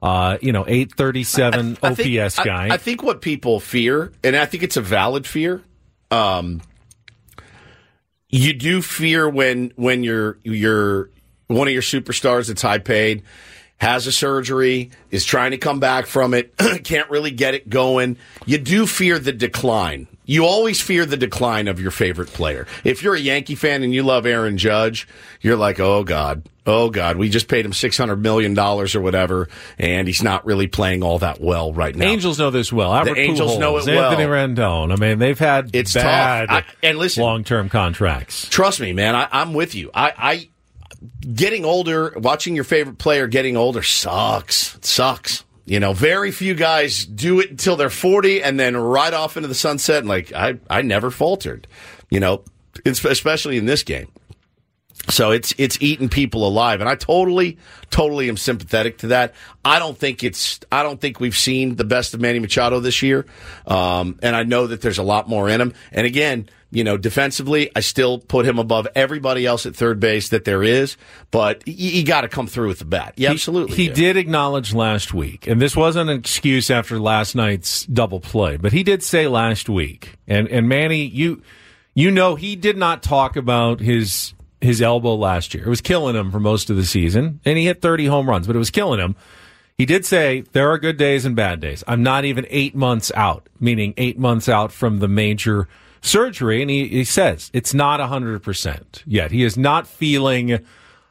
837 OPS guy. I think what people fear, and I think it's a valid fear, you do fear when you're one of your superstars that's high paid, has a surgery, is trying to come back from it, can't really get it going. You do fear the decline. You always fear the decline of your favorite player. If you're a Yankee fan and you love Aaron Judge, you're like, oh God, we just paid him $600 million or whatever, and he's not really playing all that well right now. Angels know this well. Albert the Angels Pujols, know it well. Anthony Rendon. I mean, they've had bad and listen, long-term contracts. Trust me, man, I'm with you. I getting older, watching your favorite player getting older sucks. It sucks. Very few guys do it until they're 40 and then right off into the sunset. And I never faltered, especially in this game. So it's eating people alive, and I totally am sympathetic to that. I don't think we've seen the best of Manny Machado this year, and I know that there's a lot more in him. And again, defensively, I still put him above everybody else at third base that there is. But you got to come through with the bat. Yeah, absolutely. He did acknowledge last week, and this wasn't an excuse after last night's double play, but he did say last week, and Manny, you he did not talk about his elbow last year. It was killing him for most of the season, and he hit 30 home runs, but it was killing him. He did say, there are good days and bad days. I'm not even 8 months out, meaning 8 months out from the major surgery, and he says it's not 100% yet. He is not feeling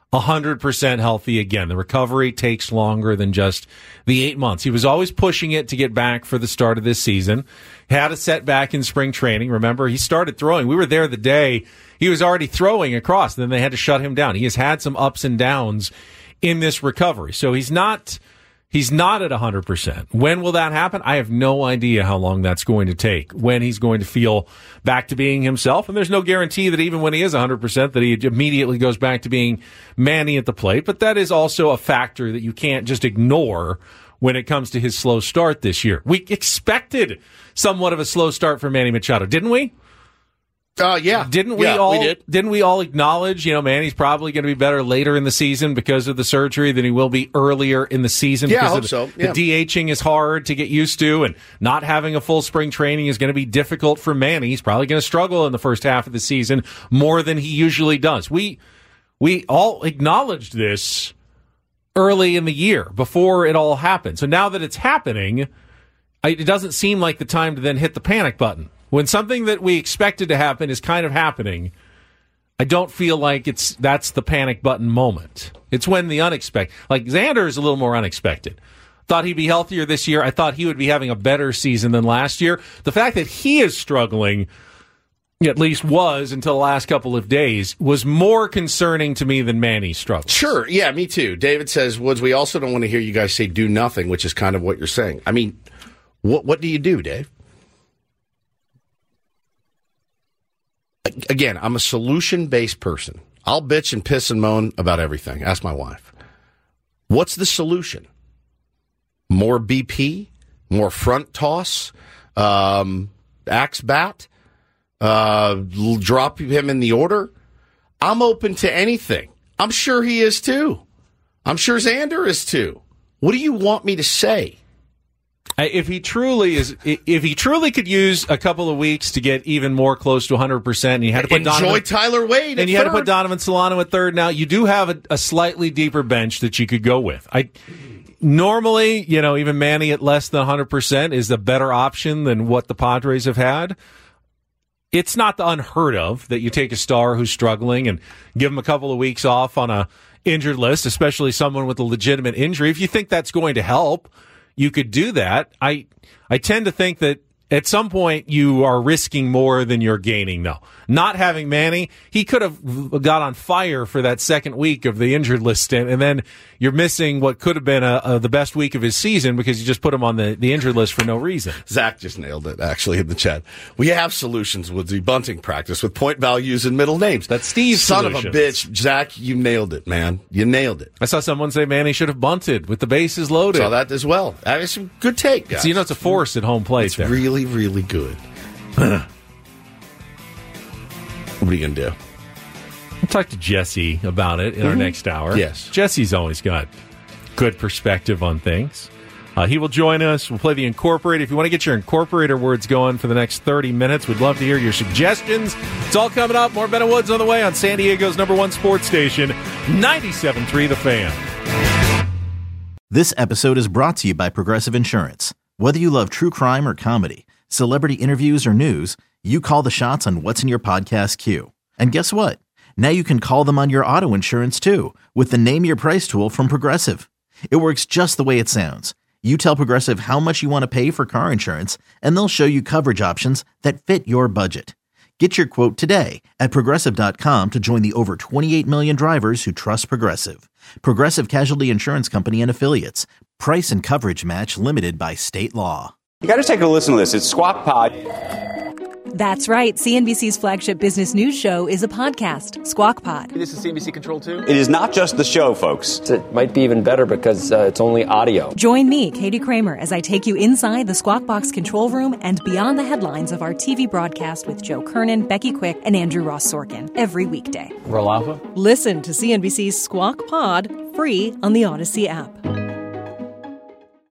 100% healthy again. The recovery takes longer than just the 8 months. He was always pushing it to get back for the start of this season. Had a setback in spring training. Remember, he started throwing. We were there the day he was already throwing across. Then they had to shut him down. He has had some ups and downs in this recovery. So he's not at 100%. When will that happen? I have no idea how long that's going to take, when he's going to feel back to being himself. And there's no guarantee that even when he is 100%, that he immediately goes back to being Manny at the plate. But that is also a factor that you can't just ignore when it comes to his slow start this year. We expected somewhat of a slow start for Manny Machado, didn't we? Yeah. Didn't we all acknowledge, Manny's probably going to be better later in the season because of the surgery than he will be earlier in the season? Yeah, I hope so. Yeah. The DHing is hard to get used to, and not having a full spring training is going to be difficult for Manny. He's probably going to struggle in the first half of the season more than he usually does. We all acknowledged this early in the year before it all happened. So now that it's happening, it doesn't seem like the time to then hit the panic button. When something that we expected to happen is kind of happening, I don't feel like that's the panic button moment. It's when the unexpected, like Xander is a little more unexpected. Thought he'd be healthier this year. I thought he would be having a better season than last year. The fact that he is struggling, at least was until the last couple of days, was more concerning to me than Manny's struggle. Sure, yeah, me too. David says, Woods, we also don't want to hear you guys say do nothing, which is kind of what you're saying. I mean, what do you do, Dave? Again, I'm a solution-based person. I'll bitch and piss and moan about everything. Ask my wife. What's the solution? More BP? More front toss? Axe bat? Drop him in the order? I'm open to anything. I'm sure he is too. I'm sure Xander is too. What do you want me to say? If he truly could use a couple of weeks to get even more close to 100%, and you had to put Tyler Wade, and you had to put Donovan Solano at third. Now you do have a slightly deeper bench that you could go with. Normally, even Manny at less than 100% is the better option than what the Padres have had. It's not the unheard of that you take a star who's struggling and give him a couple of weeks off on a injured list, especially someone with a legitimate injury. If you think that's going to help, you could do that. I tend to think that at some point you are risking more than you're gaining, though. Not having Manny, he could have got on fire for that second week of the injured list, and then you're missing what could have been the best week of his season because you just put him on the injured list for no reason. Zach just nailed it, actually, in the chat. We have solutions with the bunting practice with point values and middle names. That's Steve's Son solutions. of a bitch. Zach, you nailed it, man. You nailed it. I saw someone say Manny should have bunted with the bases loaded. Saw that as well. That is some good take, guys. So it's a force at home plate. It's there. really, really good. What are you going to do? We'll talk to Jesse about it in our next hour. Yes. Jesse's always got good perspective on things. He will join us. We'll play the Incorporate. If you want to get your Incorporator words going for the next 30 minutes, we'd love to hear your suggestions. It's all coming up. More Ben and Woods on the way on San Diego's #1 sports station, 97.3 The Fan. This episode is brought to you by Progressive Insurance. Whether you love true crime or comedy, celebrity interviews or news, you call the shots on what's in your podcast queue. And guess what? Now you can call them on your auto insurance too with the Name Your Price tool from Progressive. It works just the way it sounds. You tell Progressive how much you want to pay for car insurance, and they'll show you coverage options that fit your budget. Get your quote today at Progressive.com to join the over 28 million drivers who trust Progressive. Progressive Casualty Insurance Company and Affiliates. Price and coverage match limited by state law. You got to take a listen to this. It's Squawk Pod. That's right. CNBC's flagship business news show is a podcast, Squawk Pod. This is CNBC Control 2? It is not just the show, folks. It might be even better because it's only audio. Join me, Katie Kramer, as I take you inside the Squawk Box control room and beyond the headlines of our TV broadcast with Joe Kernan, Becky Quick, and Andrew Ross Sorkin every weekday. Roll Alpha? Listen to CNBC's Squawk Pod free on the Odyssey app.